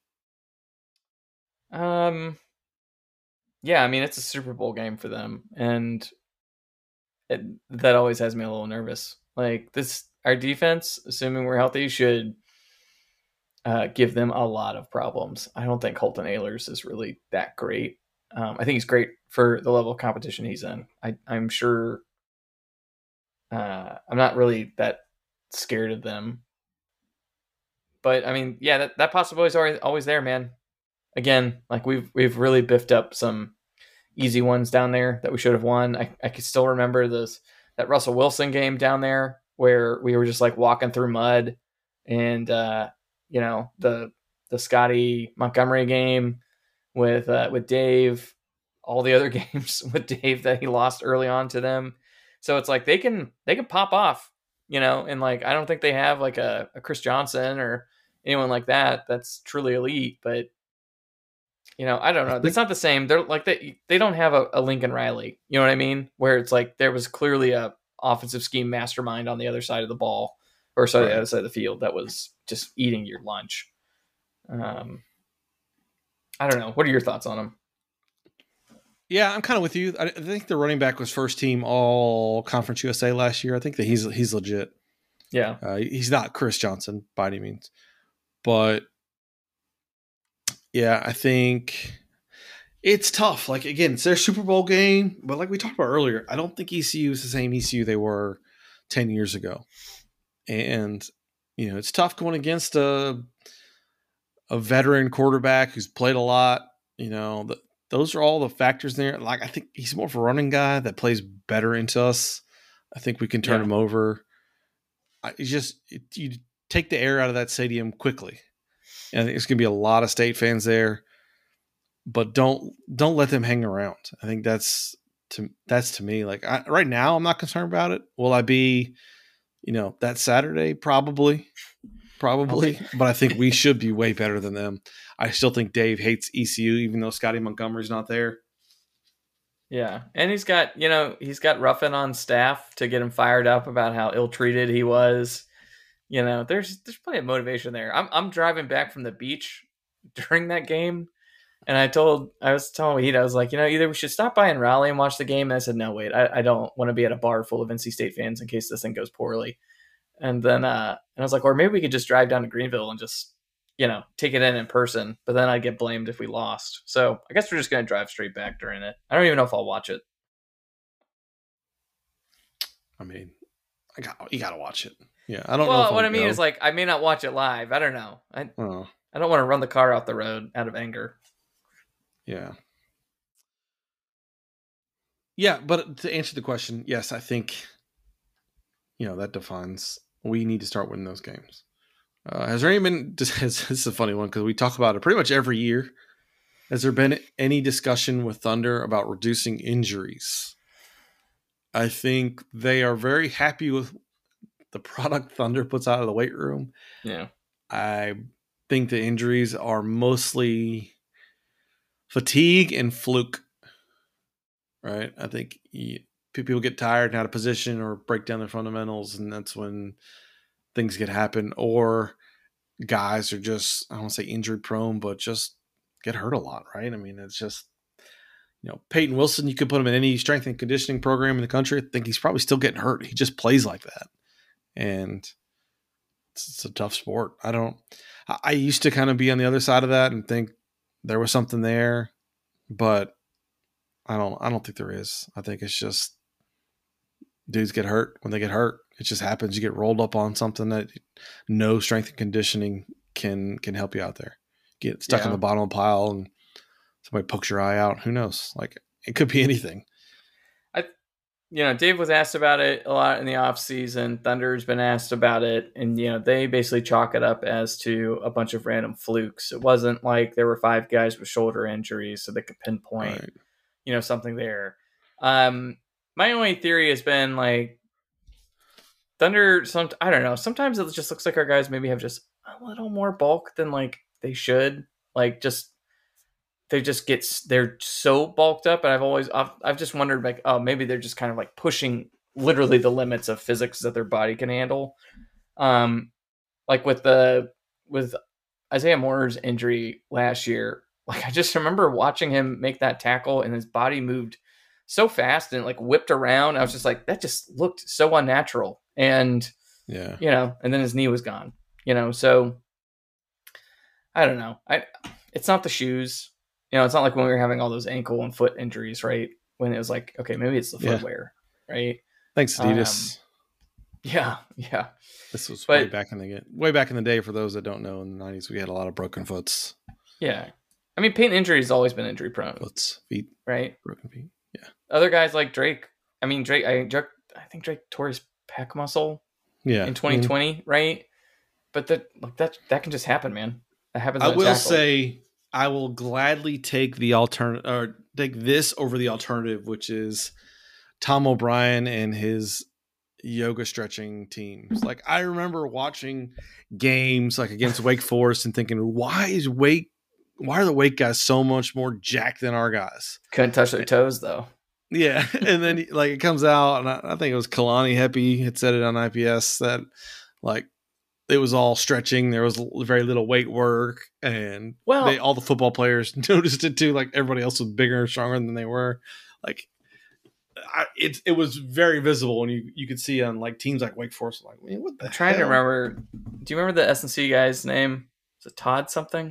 Um, yeah, I mean, it's a Super Bowl game for them, and it, that always has me a little nervous. Like this, our defense, assuming we're healthy, should uh, give them a lot of problems. I don't think Holton Ahlers is really that great. Um, I think he's great for the level of competition he's in. I, I'm sure uh, I'm not really that scared of them. But, I mean, yeah, that, that possibility is always, always there, man. Again, like we've we've really biffed up some easy ones down there that we should have won. I, I can still remember those that Russell Wilson game down there where we were just like walking through mud, and uh, you know the the Scotty Montgomery game with uh, with Dave, all the other games with Dave that he lost early on to them. So it's like they can they can pop off, you know, and like I don't think they have like a, a Chris Johnson or anyone like that that's truly elite, but you know, I don't know. It's not the same. They're like they they don't have a, a Lincoln Riley. You know what I mean? Where it's like there was clearly a offensive scheme mastermind on the other side of the ball, or sorry, right. the other side of the field that was just eating your lunch. Um, I don't know. What are your thoughts on him? Yeah, I'm kind of with you. I think the running back was first team All Conference U S A last year. I think that he's he's legit. Yeah, uh, he's not Chris Johnson by any means, but. Yeah, I think it's tough. Like, again, it's their Super Bowl game. But like we talked about earlier, I don't think E C U is the same E C U they were ten years ago. And you know, it's tough going against a a veteran quarterback who's played a lot. You know, the, those are all the factors there. Like, I think he's more of a running guy that plays better into us. I think we can turn Yeah. him over. I, it's just it, you take the air out of that stadium quickly. And I think there's going to be a lot of State fans there, but don't don't let them hang around. I think that's to that's to me like I, right now I'm not concerned about it. Will I be, you know, that Saturday? Probably, probably. But I think we should be way better than them. I still think Dave hates E C U, even though Scotty Montgomery's not there. Yeah, and he's got you know he's got Ruffin on staff to get him fired up about how ill-treated he was. You know, there's there's plenty of motivation there. I'm I'm driving back from the beach during that game, and I told I was telling Wahid, I was like, you know, either we should stop by in Raleigh and watch the game. And I said, no, wait, I, I don't want to be at a bar full of N C State fans in case this thing goes poorly. And then uh, and I was like, or maybe we could just drive down to Greenville and just you know take it in in person. But then I'd get blamed if we lost. So I guess we're just gonna drive straight back during it. I don't even know if I'll watch it. I mean, I got you got to watch it. Yeah, I don't know. Well, If what I'll I mean go. is like I may not watch it live. I don't know. I Oh, I don't want to run the car off the road out of anger. yeah. Yeah, but to answer the question, yes, I think, you know, that defines we need to start winning those games. Uh, has there any been, this is a funny one because we talk about it pretty much every year. Has there been any discussion with Thunder about reducing injuries? I think they are very happy with the product Thunder puts out of the weight room. Yeah. I think the injuries are mostly fatigue and fluke, right? I think you, people get tired and out of position or break down their fundamentals, and that's when things could happen. Or guys are just, I don't want to say injury prone, but just get hurt a lot, right? I mean, it's just, you know, Peyton Wilson, you could put him in any strength and conditioning program in the country. I think he's probably still getting hurt. He just plays like that. And it's, it's a tough sport. I don't, I, I used to kind of be on the other side of that and think there was something there, but I don't, I don't think there is. I think it's just dudes get hurt when they get hurt. It just happens. You get rolled up on something that no strength and conditioning can, can help you out there. Get stuck Yeah. in the bottom of the pile and somebody pokes your eye out. Who knows? Like, it could be anything. You know, Dave was asked about it a lot in the offseason. Thunder's been asked about it. And, you know, they basically chalk it up as to a bunch of random flukes. It wasn't like there were five guys with shoulder injuries so they could pinpoint, Right. you know, something there. Um, my only theory has been like Thunder, some I don't know. Sometimes it just looks like our guys maybe have just a little more bulk than like they should. Like just they just get they're so bulked up, and I've always I've, I've just wondered like oh maybe they're just kind of like pushing literally the limits of physics that their body can handle. Um, like with the with Isaiah Moore's injury last year, like I just remember watching him make that tackle, and his body moved so fast and like whipped around. I was just like that just looked so unnatural, and Yeah. you know, and then his knee was gone. You know, so I don't know. I it's not the shoes. You know, it's not like when we were having all those ankle and foot injuries, right? When it was like, okay, maybe it's the Yeah. footwear, right? Thanks, Adidas. Yeah, yeah. this was but- way back in the way back in the day. For those that don't know, in the nineties, we had a lot of broken foots, Yeah. I mean, pain injury has always been injury prone, foots, feet, right? broken feet. Other guys like Drake. I mean, Drake. I, Drake, I think Drake tore his pec muscle Yeah. in twenty twenty, right? But that, like that, that can just happen, man. That happens. I on a will tackle. say, I will gladly take the alternative, or take this over the alternative, which is Tom O'Brien and his yoga stretching teams. Like, I remember watching games like against Wake Forest and thinking, why is Wake, why are the Wake guys so much more jacked than our guys? couldn't touch their toes though. Yeah. And then like it comes out, and I, I think it was Kalani Heppy had said it on I P S that like it was all stretching. There was l- very little weight work, and Well- they, all the football players noticed it too. Like everybody else was bigger and stronger than they were. Like I, it, it was very visible, and you, you could see on like teams like Wake Forest, like, man, what the I'm trying to hell? remember. Do you remember the S and C guy's name? Is it Todd something?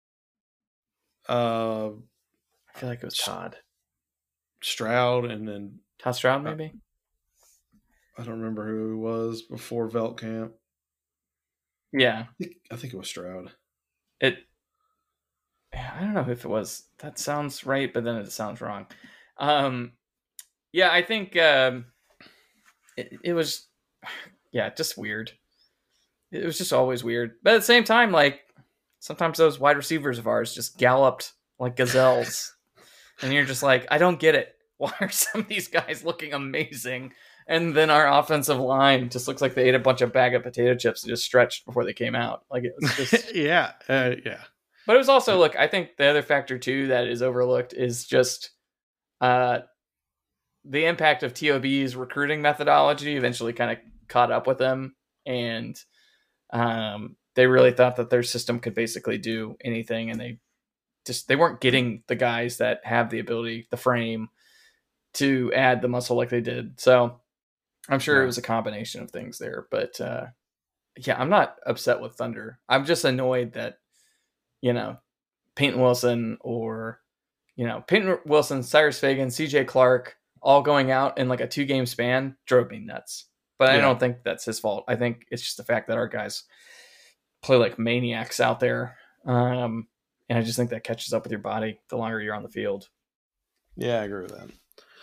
Uh, I feel like it was Todd. Stroud, and then Todd Stroud, maybe. I don't remember who he was before Veltkamp. Yeah, I think, I think it was Stroud. it. I don't know if it was. That sounds right, but then it sounds wrong. Um, yeah, I think um, it, it was. Yeah, just weird. It was just always weird. But at the same time, like sometimes those wide receivers of ours just galloped like gazelles, and you're just like, I don't get it. Why are some of these guys looking amazing? And then our offensive line just looks like they ate a bunch of bag of potato chips and just stretched before they came out. Like it was just, yeah, uh, yeah. but it was also, look, I think the other factor too that is overlooked is just uh, the impact of T O B's recruiting methodology eventually kind of caught up with them. And um, they really thought that their system could basically do anything. And they just, they weren't getting the guys that have the ability, the frame to add the muscle like they did. So I'm sure Yeah. it was a combination of things there, but uh, yeah, I'm not upset with Thunder. I'm just annoyed that, you know, Peyton Wilson or, you know, Peyton Wilson, Cyrus Fagan, C J Clark, all going out in like a two game span drove me nuts. But I Yeah. don't think that's his fault. I think it's just the fact that our guys play like maniacs out there. Um, and I just think that catches up with your body the longer you're on the field. Yeah, I agree with that.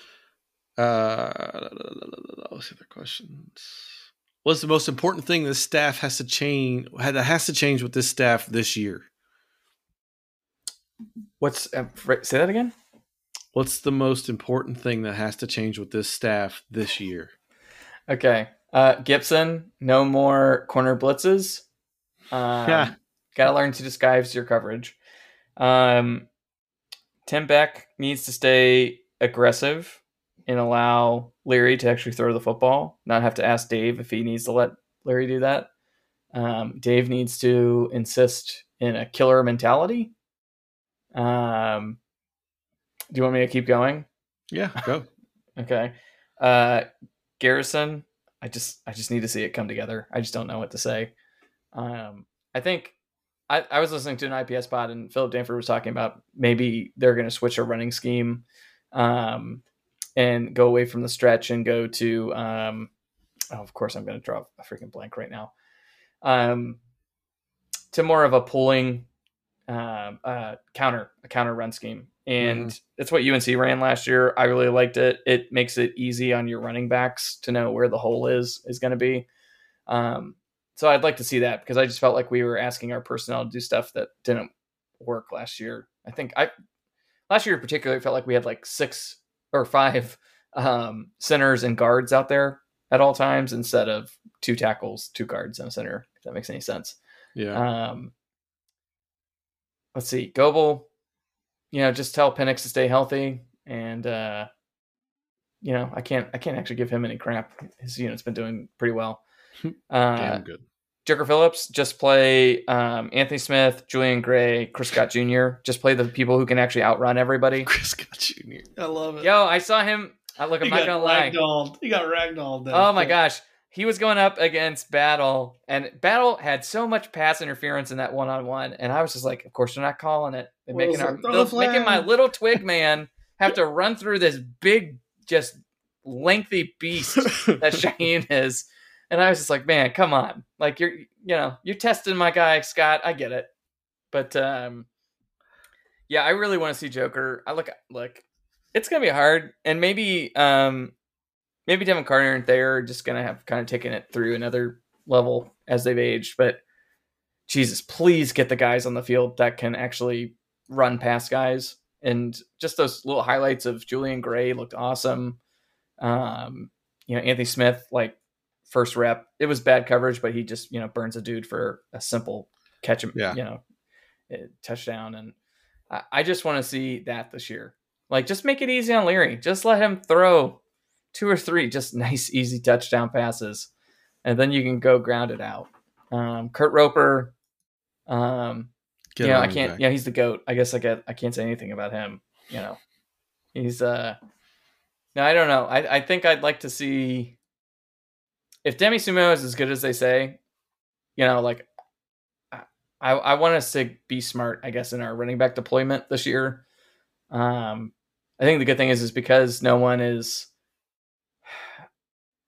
Uh, let's see the questions. What's the most important thing this staff has to change? That has to change with this staff this year. What's uh, say that again? What's the most important thing that has to change with this staff this year? Okay, uh, Gibson, no more corner blitzes. Um, Yeah. Got to learn to disguise your coverage. Um, Tim Beck needs to stay aggressive and allow Leary to actually throw the football, not have to ask Dave if he needs to let Leary do that. Um, Dave needs to insist in a killer mentality. Um, do you want me to keep going? Yeah, go. Okay. Uh, Garrison, I just I just need to see it come together. I just don't know what to say. Um, I think I, I was listening to an I P S pod and Philip Danford was talking about maybe they're going to switch a running scheme um, and go away from the stretch and go to, um, oh, of course, I'm going to draw a freaking blank right now, um, to more of a pulling uh, uh, counter, a counter run scheme. And Mhm. it's what U N C ran last year. I really liked it. It makes it easy on your running backs to know where the hole is, is going to be. Um, so I'd like to see that because I just felt like we were asking our personnel to do stuff that didn't work last year. I think I, last year in particular, it felt like we had like six or five um, centers and guards out there at all times instead of two tackles, two guards, and a center, if that makes any sense. Yeah. Um, let's see. Goebel, you know, just tell Penix to stay healthy. And, uh, you know, I can't, I can't actually give him any crap. His unit's been doing pretty well. Uh, Damn good. Joker Phillips, just play um, Anthony Smith, Julian Gray, Chris Scott Junior Just play the people who can actually outrun everybody. Chris Scott Junior I love it. Yo, I saw him. I look, I'm he not got gonna lie. ragdolled. He got ragdolled. Then. Oh my gosh, he was going up against Battle, and Battle had so much pass interference in that one-on-one, and I was just like, of course they're not calling it. They're making our, Wilson, throw the making my flag. little twig man have to run through this big, just lengthy beast that Shaheen is. And I was just like, man, come on. Like you're, you know, you're testing my guy, Scott. I get it. But um, yeah, I really want to see Joker. I look, look, it's going to be hard. And maybe, um, maybe Devin Carter and Thayer are just going to have kind of taken it through another level as they've aged. But Jesus, please get the guys on the field that can actually run past guys. And just those little highlights of Julian Gray looked awesome. Um, you know, Anthony Smith, like, first rep, it was bad coverage, but he just, you know, burns a dude for a simple catch him, Yeah. you know, touchdown. And I, I just want to see that this year. Like, just make it easy on Leary. Just let him throw two or three just nice, easy touchdown passes, and then you can go ground it out. Um, Kurt Roper, um, Get you know, on I his can't, back. yeah, he's the GOAT. I guess I get, I can't say anything about him. You know, he's, uh, no, I don't know. I, I think I'd like to see, if Demi Sumo is as good as they say, you know, like I, I want us to be smart, I guess, in our running back deployment this year. Um, I think the good thing is, is because no one is,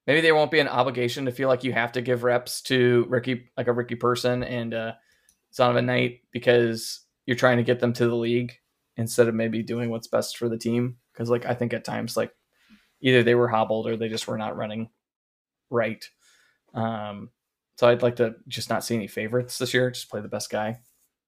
maybe there won't be an obligation to feel like you have to give reps to Ricky, like a Ricky Person and uh, Zonovan Knight, because you're trying to get them to the league instead of maybe doing what's best for the team. Because like I think at times like either they were hobbled or they just were not running right. Um, so I'd like to just not see any favorites this year. Just play the best guy.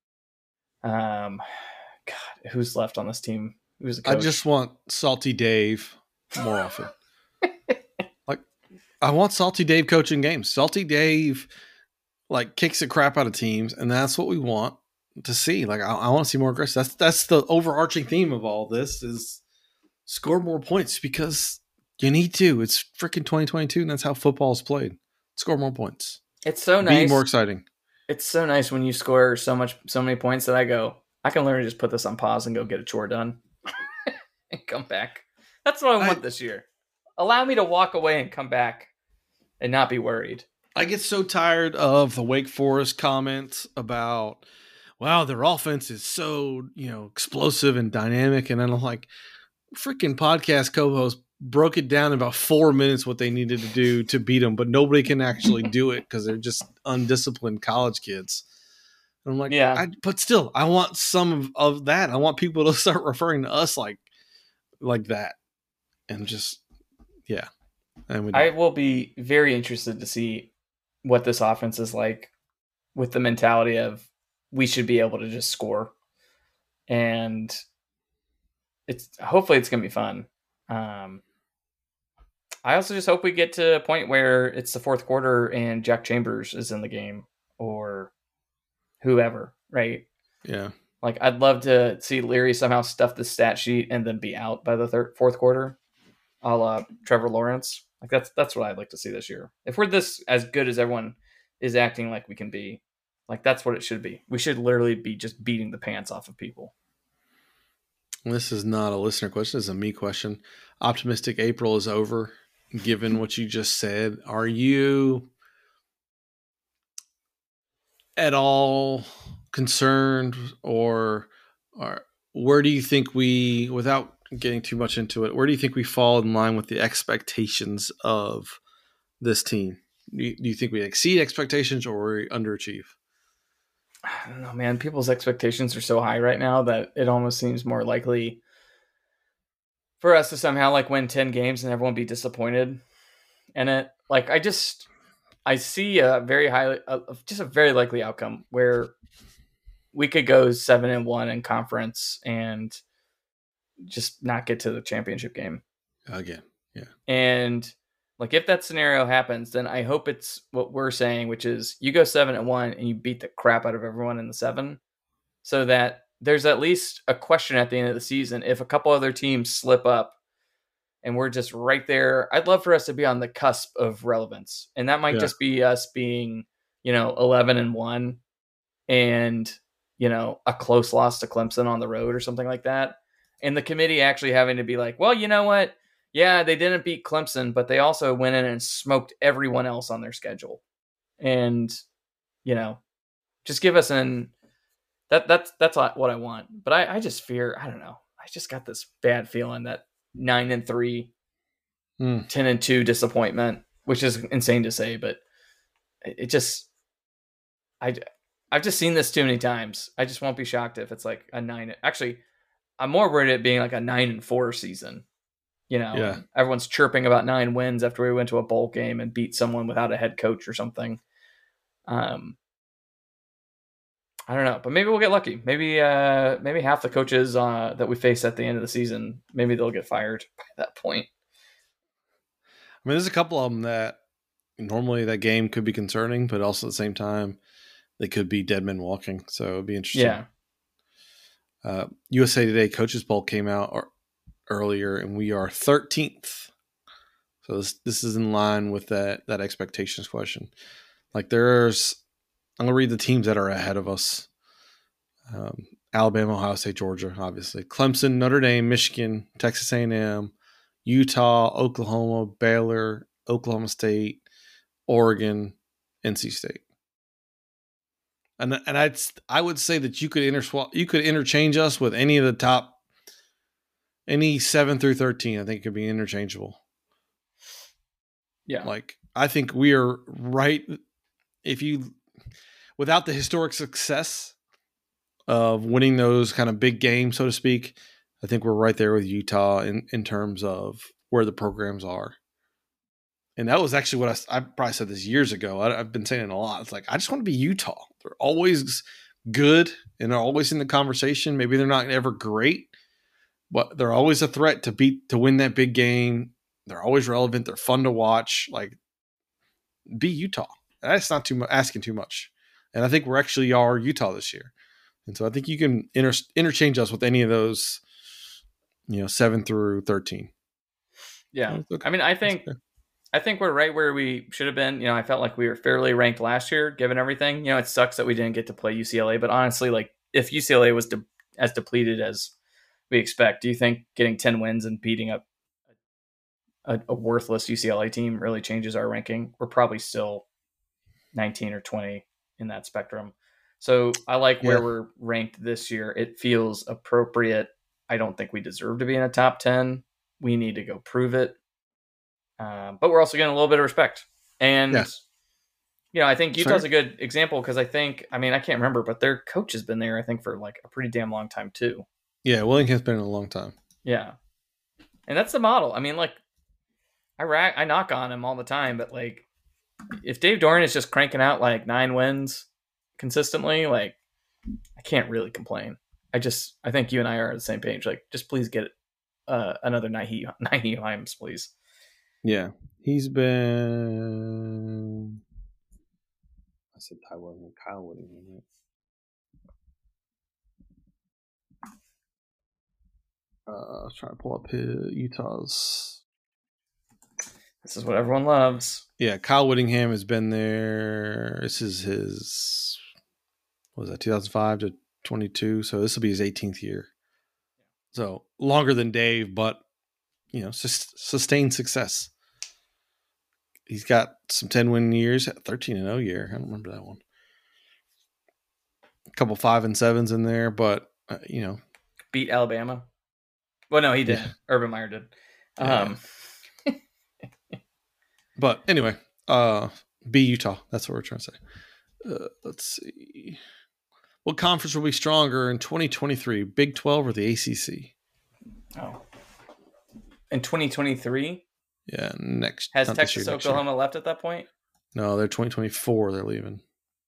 Um, God, who's left on this team? Who's the coach? I just want Salty Dave more often. Like, I want Salty Dave coaching games. Salty Dave, like, kicks the crap out of teams, and that's what we want to see. Like, I, I want to see more aggressive. That's that's the overarching theme of all this is score more points because you need to. It's freaking twenty twenty-two, and that's how football is played. Score more points. It's so Be nice. more exciting. It's so nice when you score so much, so many points that I go, I can literally just put this on pause and go get a chore done and come back. That's what I want I, this year. Allow me to walk away and come back and not be worried. I get so tired of the Wake Forest comments about, wow, their offense is so, you know, explosive and dynamic. And then I'm like, freaking podcast co-host broke it down in about four minutes what they needed to do to beat them, but nobody can actually do it because they're just undisciplined college kids. And I'm like, yeah, I, but still, I want some of, of that. I want people to start referring to us like, like that, and just, yeah. And we I will be very interested to see what this offense is like with the mentality of we should be able to just score, and it's hopefully it's gonna be fun. Um, I also just hope we get to a point where it's the fourth quarter and Jack Chambers is in the game or whoever, right? Yeah. Like I'd love to see Leary somehow stuff the stat sheet and then be out by the third, fourth quarter, a la Trevor Lawrence. Like that's that's what I'd like to see this year. If we're this as good as everyone is acting like we can be, like that's what it should be. We should literally be just beating the pants off of people. This is not a listener question. This is a me question. Optimistic April is over. Given what you just said, are you at all concerned or, or where do you think we, without getting too much into it, where do you think we fall in line with the expectations of this team? Do you, do you think we exceed expectations or we underachieve? I don't know, man. People's expectations are so high right now that it almost seems more likely for us to somehow like win ten games and everyone be disappointed in it. Like I just, I see a very high, uh, just a very likely outcome where we could go seven and one in conference and just not get to the championship game again. Yeah. And like, if that scenario happens, then I hope it's what we're saying, which is you go seven and one and you beat the crap out of everyone in the seven so that there's at least a question at the end of the season. If a couple other teams slip up and we're just right there, I'd love for us to be on the cusp of relevance. And that might yeah. just be us being, you know, eleven and one and, you know, a close loss to Clemson on the road or something like that. And the committee actually having to be like, well, you know what? Yeah, they didn't beat Clemson, but they also went in and smoked everyone else on their schedule. And, you know, just give us an, that that's, that's what I want. But I, I just fear, I don't know. I just got this bad feeling that nine and three, mm. ten and two disappointment, which is insane to say, but it, it just, I, I've just seen this too many times. I just won't be shocked if it's like a nine. Actually, I'm more worried at being like a nine and four season. You know, yeah. everyone's chirping about nine wins after we went to a bowl game and beat someone without a head coach or something. Um, I don't know, but maybe we'll get lucky. Maybe, uh, maybe half the coaches uh, that we face at the end of the season, maybe they'll get fired by that point. I mean, there's a couple of them that normally that game could be concerning, but also at the same time, they could be dead men walking. So it'd be interesting. Yeah. Uh, U S A Today Coaches Poll came out or, earlier, and we are thirteenth. So this this is in line with that that expectations question. Like there's, I'm gonna read the teams that are ahead of us: um, Alabama, Ohio State, Georgia, obviously, Clemson, Notre Dame, Michigan, Texas A and M, Utah, Oklahoma, Baylor, Oklahoma State, Oregon, N C State. And and I'd I would say that you could interswap you could interchange us with any of the top. Any seven through thirteen, I think, could be interchangeable. Yeah. Like, I think we are right. If you, without the historic success of winning those kind of big games, so to speak, I think we're right there with Utah in, in terms of where the programs are. And that was actually what I, I probably said this years ago. I, I've been saying it a lot. It's like, I just want to be Utah. They're always good and they're always in the conversation. Maybe they're not ever great, but they're always a threat to beat, to win that big game. They're always relevant. They're fun to watch. Like, be Utah. That's not too much, asking too much. And I think we're actually are Utah this year. And so I think you can inter- interchange us with any of those, you know, seven through thirteen. Yeah. Okay. I mean, I think, I think we're right where we should have been. You know, I felt like we were fairly ranked last year, given everything. You know, it sucks that we didn't get to play U C L A, but honestly, like, if U C L A was de- as depleted as we expect, do you think getting ten wins and beating up a, a worthless U C L A team really changes our ranking? We're probably still nineteen or twenty in that spectrum. So I like Yeah. where we're ranked this year. It feels appropriate. I don't think we deserve to be in a top ten. We need to go prove it. Um, but we're also getting a little bit of respect. And, Yeah. you know, I think Utah's Sure. a good example because I think, I mean, I can't remember, but their coach has been there, I think, for like a pretty damn long time too. Yeah, Willingham's been in a long time. Yeah. And that's the model. I mean, like, I rack, I knock on him all the time, but like, if Dave Doran is just cranking out like nine wins consistently, like, I can't really complain. I just, I think you and I are on the same page. Like, just please get uh, another Nahi Nahi Himes, please. Yeah, he's been. I said Ty Willingham, Kyle Whittingham. Right? Uh, I was trying to pull up his, Utah's. This is what everyone loves. Yeah, Kyle Whittingham has been there. This is his. What was that, two thousand five to twenty-two? So this will be his eighteenth year. So longer than Dave, but you know, sus- sustained success. He's got some ten win years, thirteen and oh year. I don't remember that one. A couple five and sevens in there, but uh, you know, Beat Alabama. Well, no, he didn't. Yeah. Urban Meyer did. Yeah. Um, but anyway, uh, be Utah. That's what we're trying to say. Uh, let's see. What conference will be stronger in twenty twenty-three? Big twelve or the A C C? oh. In twenty twenty-three, Yeah, next. has not this Texas, year, next year. Oklahoma left at that point? No, they're twenty twenty-four. They're leaving.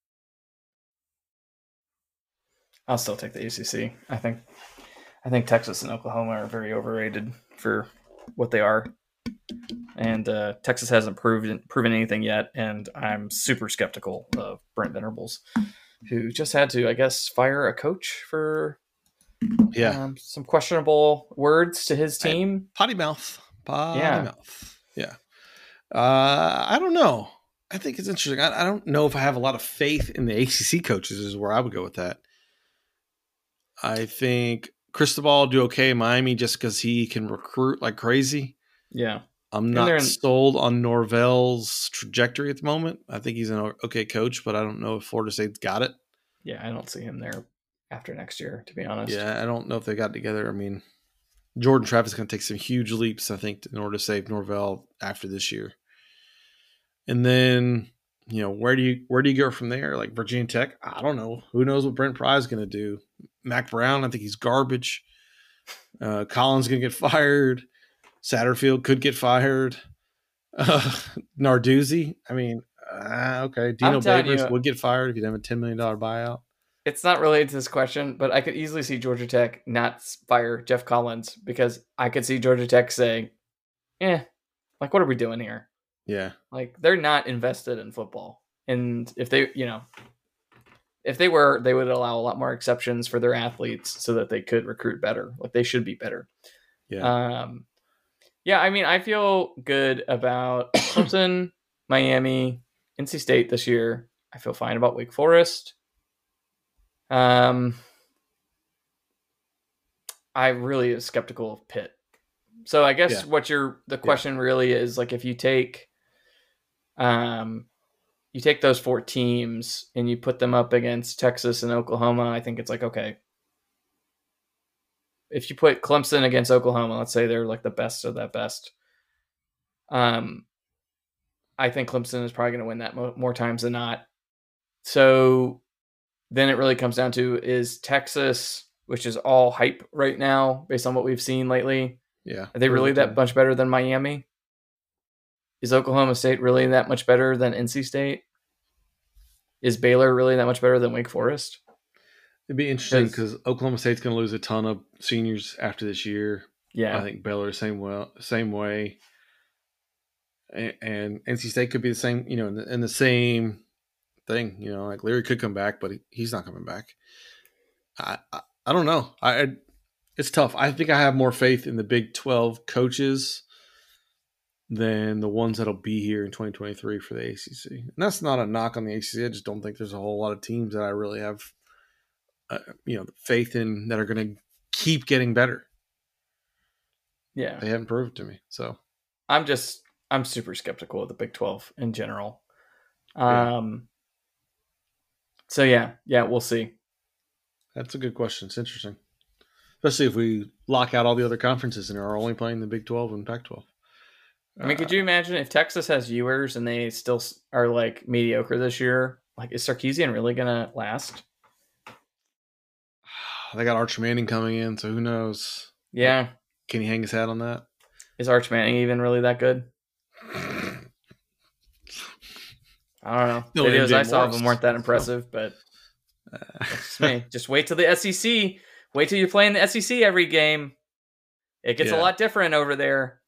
I'll still take the A C C. I think I think Texas and Oklahoma are very overrated for what they are. And uh, Texas hasn't proven proven anything yet, and I'm super skeptical of Brent Venables, who just had to, I guess, fire a coach for Yeah, um, some questionable words to his team. potty mouth. Potty Yeah. mouth. Yeah. Uh, I don't know. I think it's interesting. I, I don't know if I have a lot of faith in the A C C coaches. Is where I would go with that. I think Cristobal will do okay in Miami just because he can recruit like crazy. Yeah. I'm they're not in- sold on Norvell's trajectory at the moment. I think he's an okay coach, but I don't know if Florida State's got it. Yeah, I don't see him there after next year, to be honest. Yeah, I don't know if they got it together. I mean, Jordan Travis is going to take some huge leaps, I think, in order to save Norvell after this year. And then, you know, where do you where do you go from there? Like Virginia Tech, I don't know. Who knows what Brent Pry is going to do? Mac Brown, I think he's garbage. Uh, Collins going to get fired. Satterfield could get fired. Uh, Narduzzi, I mean, uh, okay. Dino I'm telling Babers you- would get fired if he'd have a ten million dollars buyout. It's not related to this question, but I could easily see Georgia Tech not fire Jeff Collins because I could see Georgia Tech saying, eh, like, what are we doing here? Yeah. Like, they're not invested in football. And if they, you know, if they were, they would allow a lot more exceptions for their athletes so that they could recruit better. Like, they should be better. Yeah. Um, yeah, I mean, I feel good about Clemson, Miami, N C State this year. I feel fine about Wake Forest. Um, I really am skeptical of Pitt. So I guess Yeah. what you're the question really is like if you take, um, you take those four teams and you put them up against Texas and Oklahoma. I think it's like okay. If you put Clemson against Oklahoma, let's say they're like the best of that best. Um, I think Clemson is probably going to win that mo- more times than not. So then it really comes down to, is Texas, which is all hype right now based on what we've seen lately, Yeah. are they really that much? much better than Miami? Is Oklahoma State really that much better than N C State? Is Baylor really that much better than Wake Forest? It'd be interesting 'Cause- because Oklahoma State's going to lose a ton of seniors after this year. Yeah. I think Baylor same well, same way, and, and N C State could be the same. You know, in the, in the same thing. You know, like Leary could come back, but he, he's not coming back. I, I I don't know. I, I it's tough. I think I have more faith in the Big twelve coaches than the ones that'll be here in twenty twenty-three for the A C C. And that's not a knock on the A C C. I just don't think there's a whole lot of teams that I really have, uh, you know, faith in that are going to keep getting better. Yeah. They haven't proved it to me. So I'm just, I'm super skeptical of the Big twelve in general. Yeah. Um, so yeah, yeah, we'll see. that's a good question. It's interesting, especially if we lock out all the other conferences and are only playing the Big twelve and Pac twelve. I mean, could you imagine if Texas has Ewers and they still s- are like mediocre this year? Like, is Sarkisian really going to last? They got Arch Manning coming in, so who knows? Yeah. Can he hang his hat on that? Is Arch Manning even really that good? I don't know. No, Videos M J I saw of Morris. him weren't that impressive, but that's just me. Just wait till the S E C. Wait till you're playing the S E C every game. It gets Yeah. a lot different over there.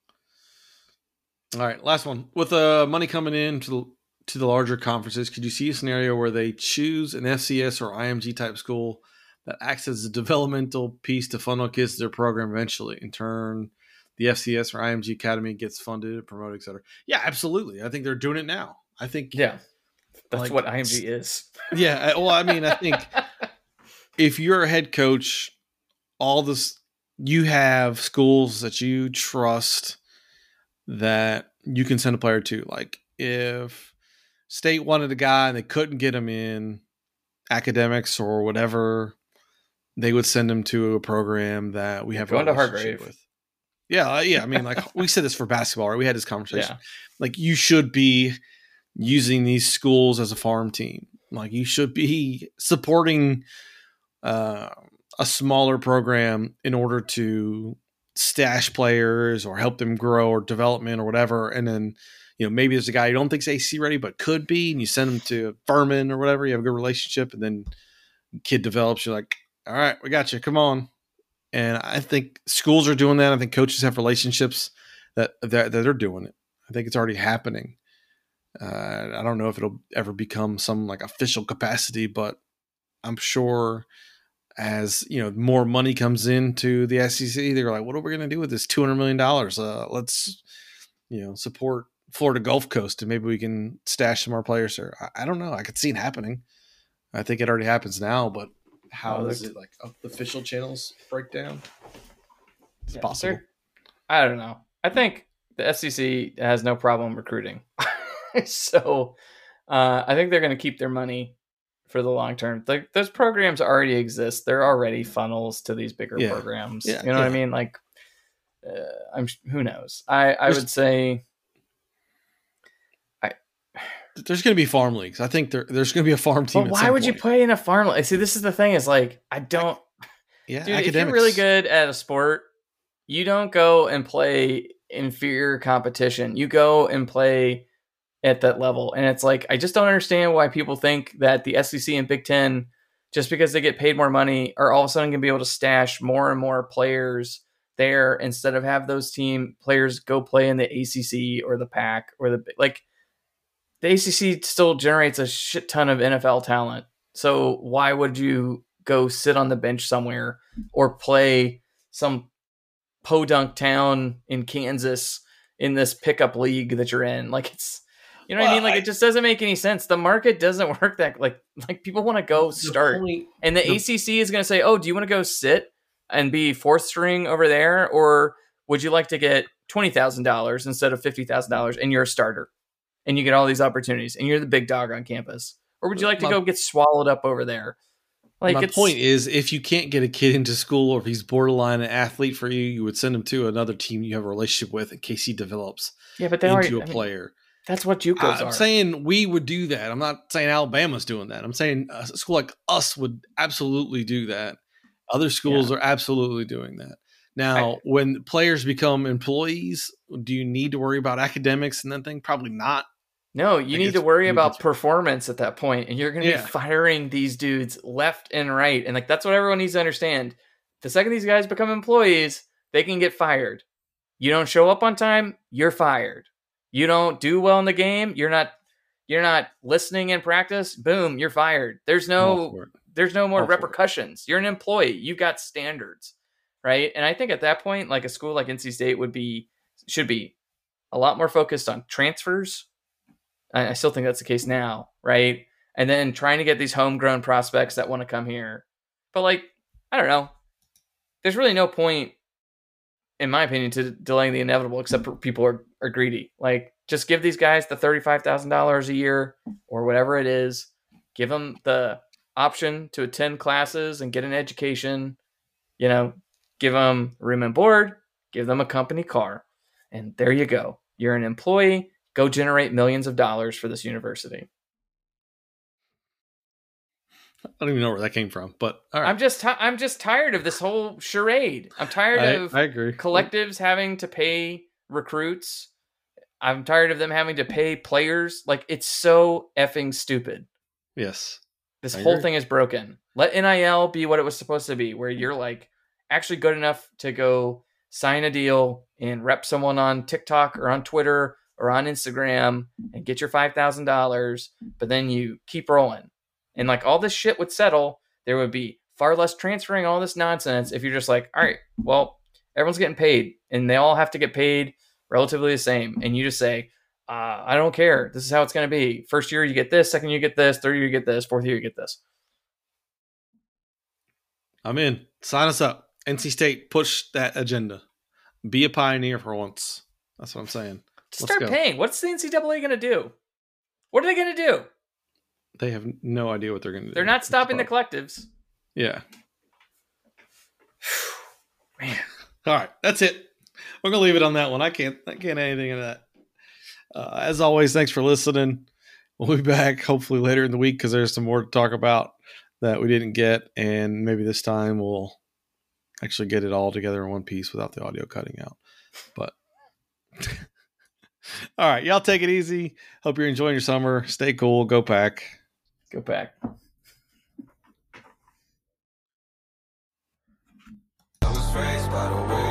All right, last one. With uh, money coming in to the, to the larger conferences, could you see a scenario where they choose an F C S or I M G type school that acts as a developmental piece to funnel kids to their program eventually? In turn, the F C S or I M G academy gets funded, promoted, et cetera. Yeah, absolutely. I think they're doing it now. I think, Yeah. That's Like, what I M G is. yeah. I- Well, I mean, I think if you're a head coach, all this, you have schools that you trust that you can send a player to. Like if State wanted a guy and they couldn't get him in academics or whatever, they would send him to a program that we have a Going to relationship Hargrave. with. Yeah, uh, yeah. I mean, like we said this for basketball, right? We had this conversation. Yeah. Like you should be using these schools as a farm team. Like you should be supporting uh, a smaller program in order to stash players or help them grow or development or whatever. And then, you know, maybe there's a guy you don't think's A C right, but could be, and you send him to Furman or whatever. You have a good relationship, and then kid develops. You're like, all right, we got you. Come on. And I think schools are doing that. I think coaches have relationships that that, that are doing it. I think it's already happening. Uh, I don't know if it'll ever become some like official capacity, but I'm sure as you know more money comes into the S E C, they're like, what are we going to do with this two hundred million dollars? Uh, let's you know support Florida Gulf Coast and maybe we can stash some more players there. I, I don't know. I could see it happening. I think it already happens now, but how Oh, is there's- it like official channels break down? It's Yeah, possible. they're- I don't know. I think the S E C has no problem recruiting. so uh, I think they're going to keep their money for the long term. Like those programs already exist. They're already funnels to these bigger Yeah. programs. Yeah, You know what I yeah. mean? Like, uh, I'm who knows. I I There's- would say There's going to be farm leagues. I think there, there's going to be a farm team. But at why some would you point. play in a farm? Like, see, this is the thing. Is like I don't. Yeah, Dude, if academics. you're really good at a sport, you don't go and play inferior competition. You go and play at that level. And it's like, I just don't understand why people think that the S E C and Big Ten, just because they get paid more money, are all of a sudden going to be able to stash more and more players there instead of have those team players go play in the A C C or the Pac or the, like, the A C C still generates a shit ton of N F L talent. So why would you go sit on the bench somewhere or play some podunk town in Kansas in this pickup league that you're in? Like it's, you know what I Well, mean? Like I- it just doesn't make any sense. The market doesn't work that like, like people want to go The start point- and the the- A C C is going to say, oh, do you want to go sit and be fourth string over there? Or would you like to get twenty thousand dollars instead of fifty thousand dollars and you're a starter and you get all these opportunities and you're the big dog on campus? Or would you like to My- go get swallowed up over there? Like My it's, point is, if you can't get a kid into school, or if he's borderline an athlete for you, you would send him to another team you have a relationship with in case he develops yeah, but they into already, a I mean, player. That's what JUCOs I'm are. saying we would do that. I'm not saying Alabama's doing that. I'm saying a school like us would absolutely do that. Other schools Yeah. are absolutely doing that. Now, I- when players become employees, do you need to worry about academics and that thing? Probably not. No, you I need guess to worry we about could- performance at that point, and you're going to Yeah. be firing these dudes left and right. And like that's what everyone needs to understand. The second these guys become employees, they can get fired. You don't show up on time, you're fired. You don't do well in the game, you're not you're not listening in practice, boom, you're fired. There's I'm all no for it. there's no more All for it. repercussions. You're an employee. You've got standards, right? And I think at that point, like a school like N C State would be should be a lot more focused on transfers. I I still think that's the case now, right? And then trying to get these homegrown prospects that want to come here. But like, I don't know. There's really no point, in my opinion, to delaying the inevitable, except for people are, are greedy. Like, just give these guys the thirty-five thousand dollars a year or whatever it is. Give them the option to attend classes and get an education. You know, give them room and board. Give them a company car. And there you go. You're an employee. Go generate millions of dollars for this university. I don't even know where that came from, but all right. I'm just, ti I'm just tired of this whole charade. I'm tired I, of I agree. collectives having to pay recruits. I'm tired of them having to pay players. Like, it's so effing stupid. Yes. This I whole agree. thing is broken. Let N I L be what it was supposed to be, where you're like actually good enough to go sign a deal and rep someone on TikTok or on Twitter or on Instagram and get your five thousand dollars, but then you keep rolling. And like all this shit would settle. There would be far less transferring, all this nonsense, if you're just like, all right, well, everyone's getting paid and they all have to get paid relatively the same. And you just say, uh, I don't care. This is how it's going to be. First year you get this, second year you get this, third year you get this, fourth year you get this. I'm in. Sign us up. N C State, push that agenda. Be a pioneer for once. That's what I'm saying. Just Let's start go. paying. What's the N C double A going to do? What are they going to do? They have no idea what they're going to do. They're not That's stopping the problem. collectives. Yeah. Man. All right, that's it. We're gonna leave it on that one. I can't. I can't add anything into that. Uh, as always, thanks for listening. We'll be back hopefully later in the week because there's some more to talk about that we didn't get, and maybe this time we'll actually get it all together in one piece without the audio cutting out. But all right, y'all take it easy. Hope you're enjoying your summer. Stay cool. Go Pack. Go back. I was raised by the way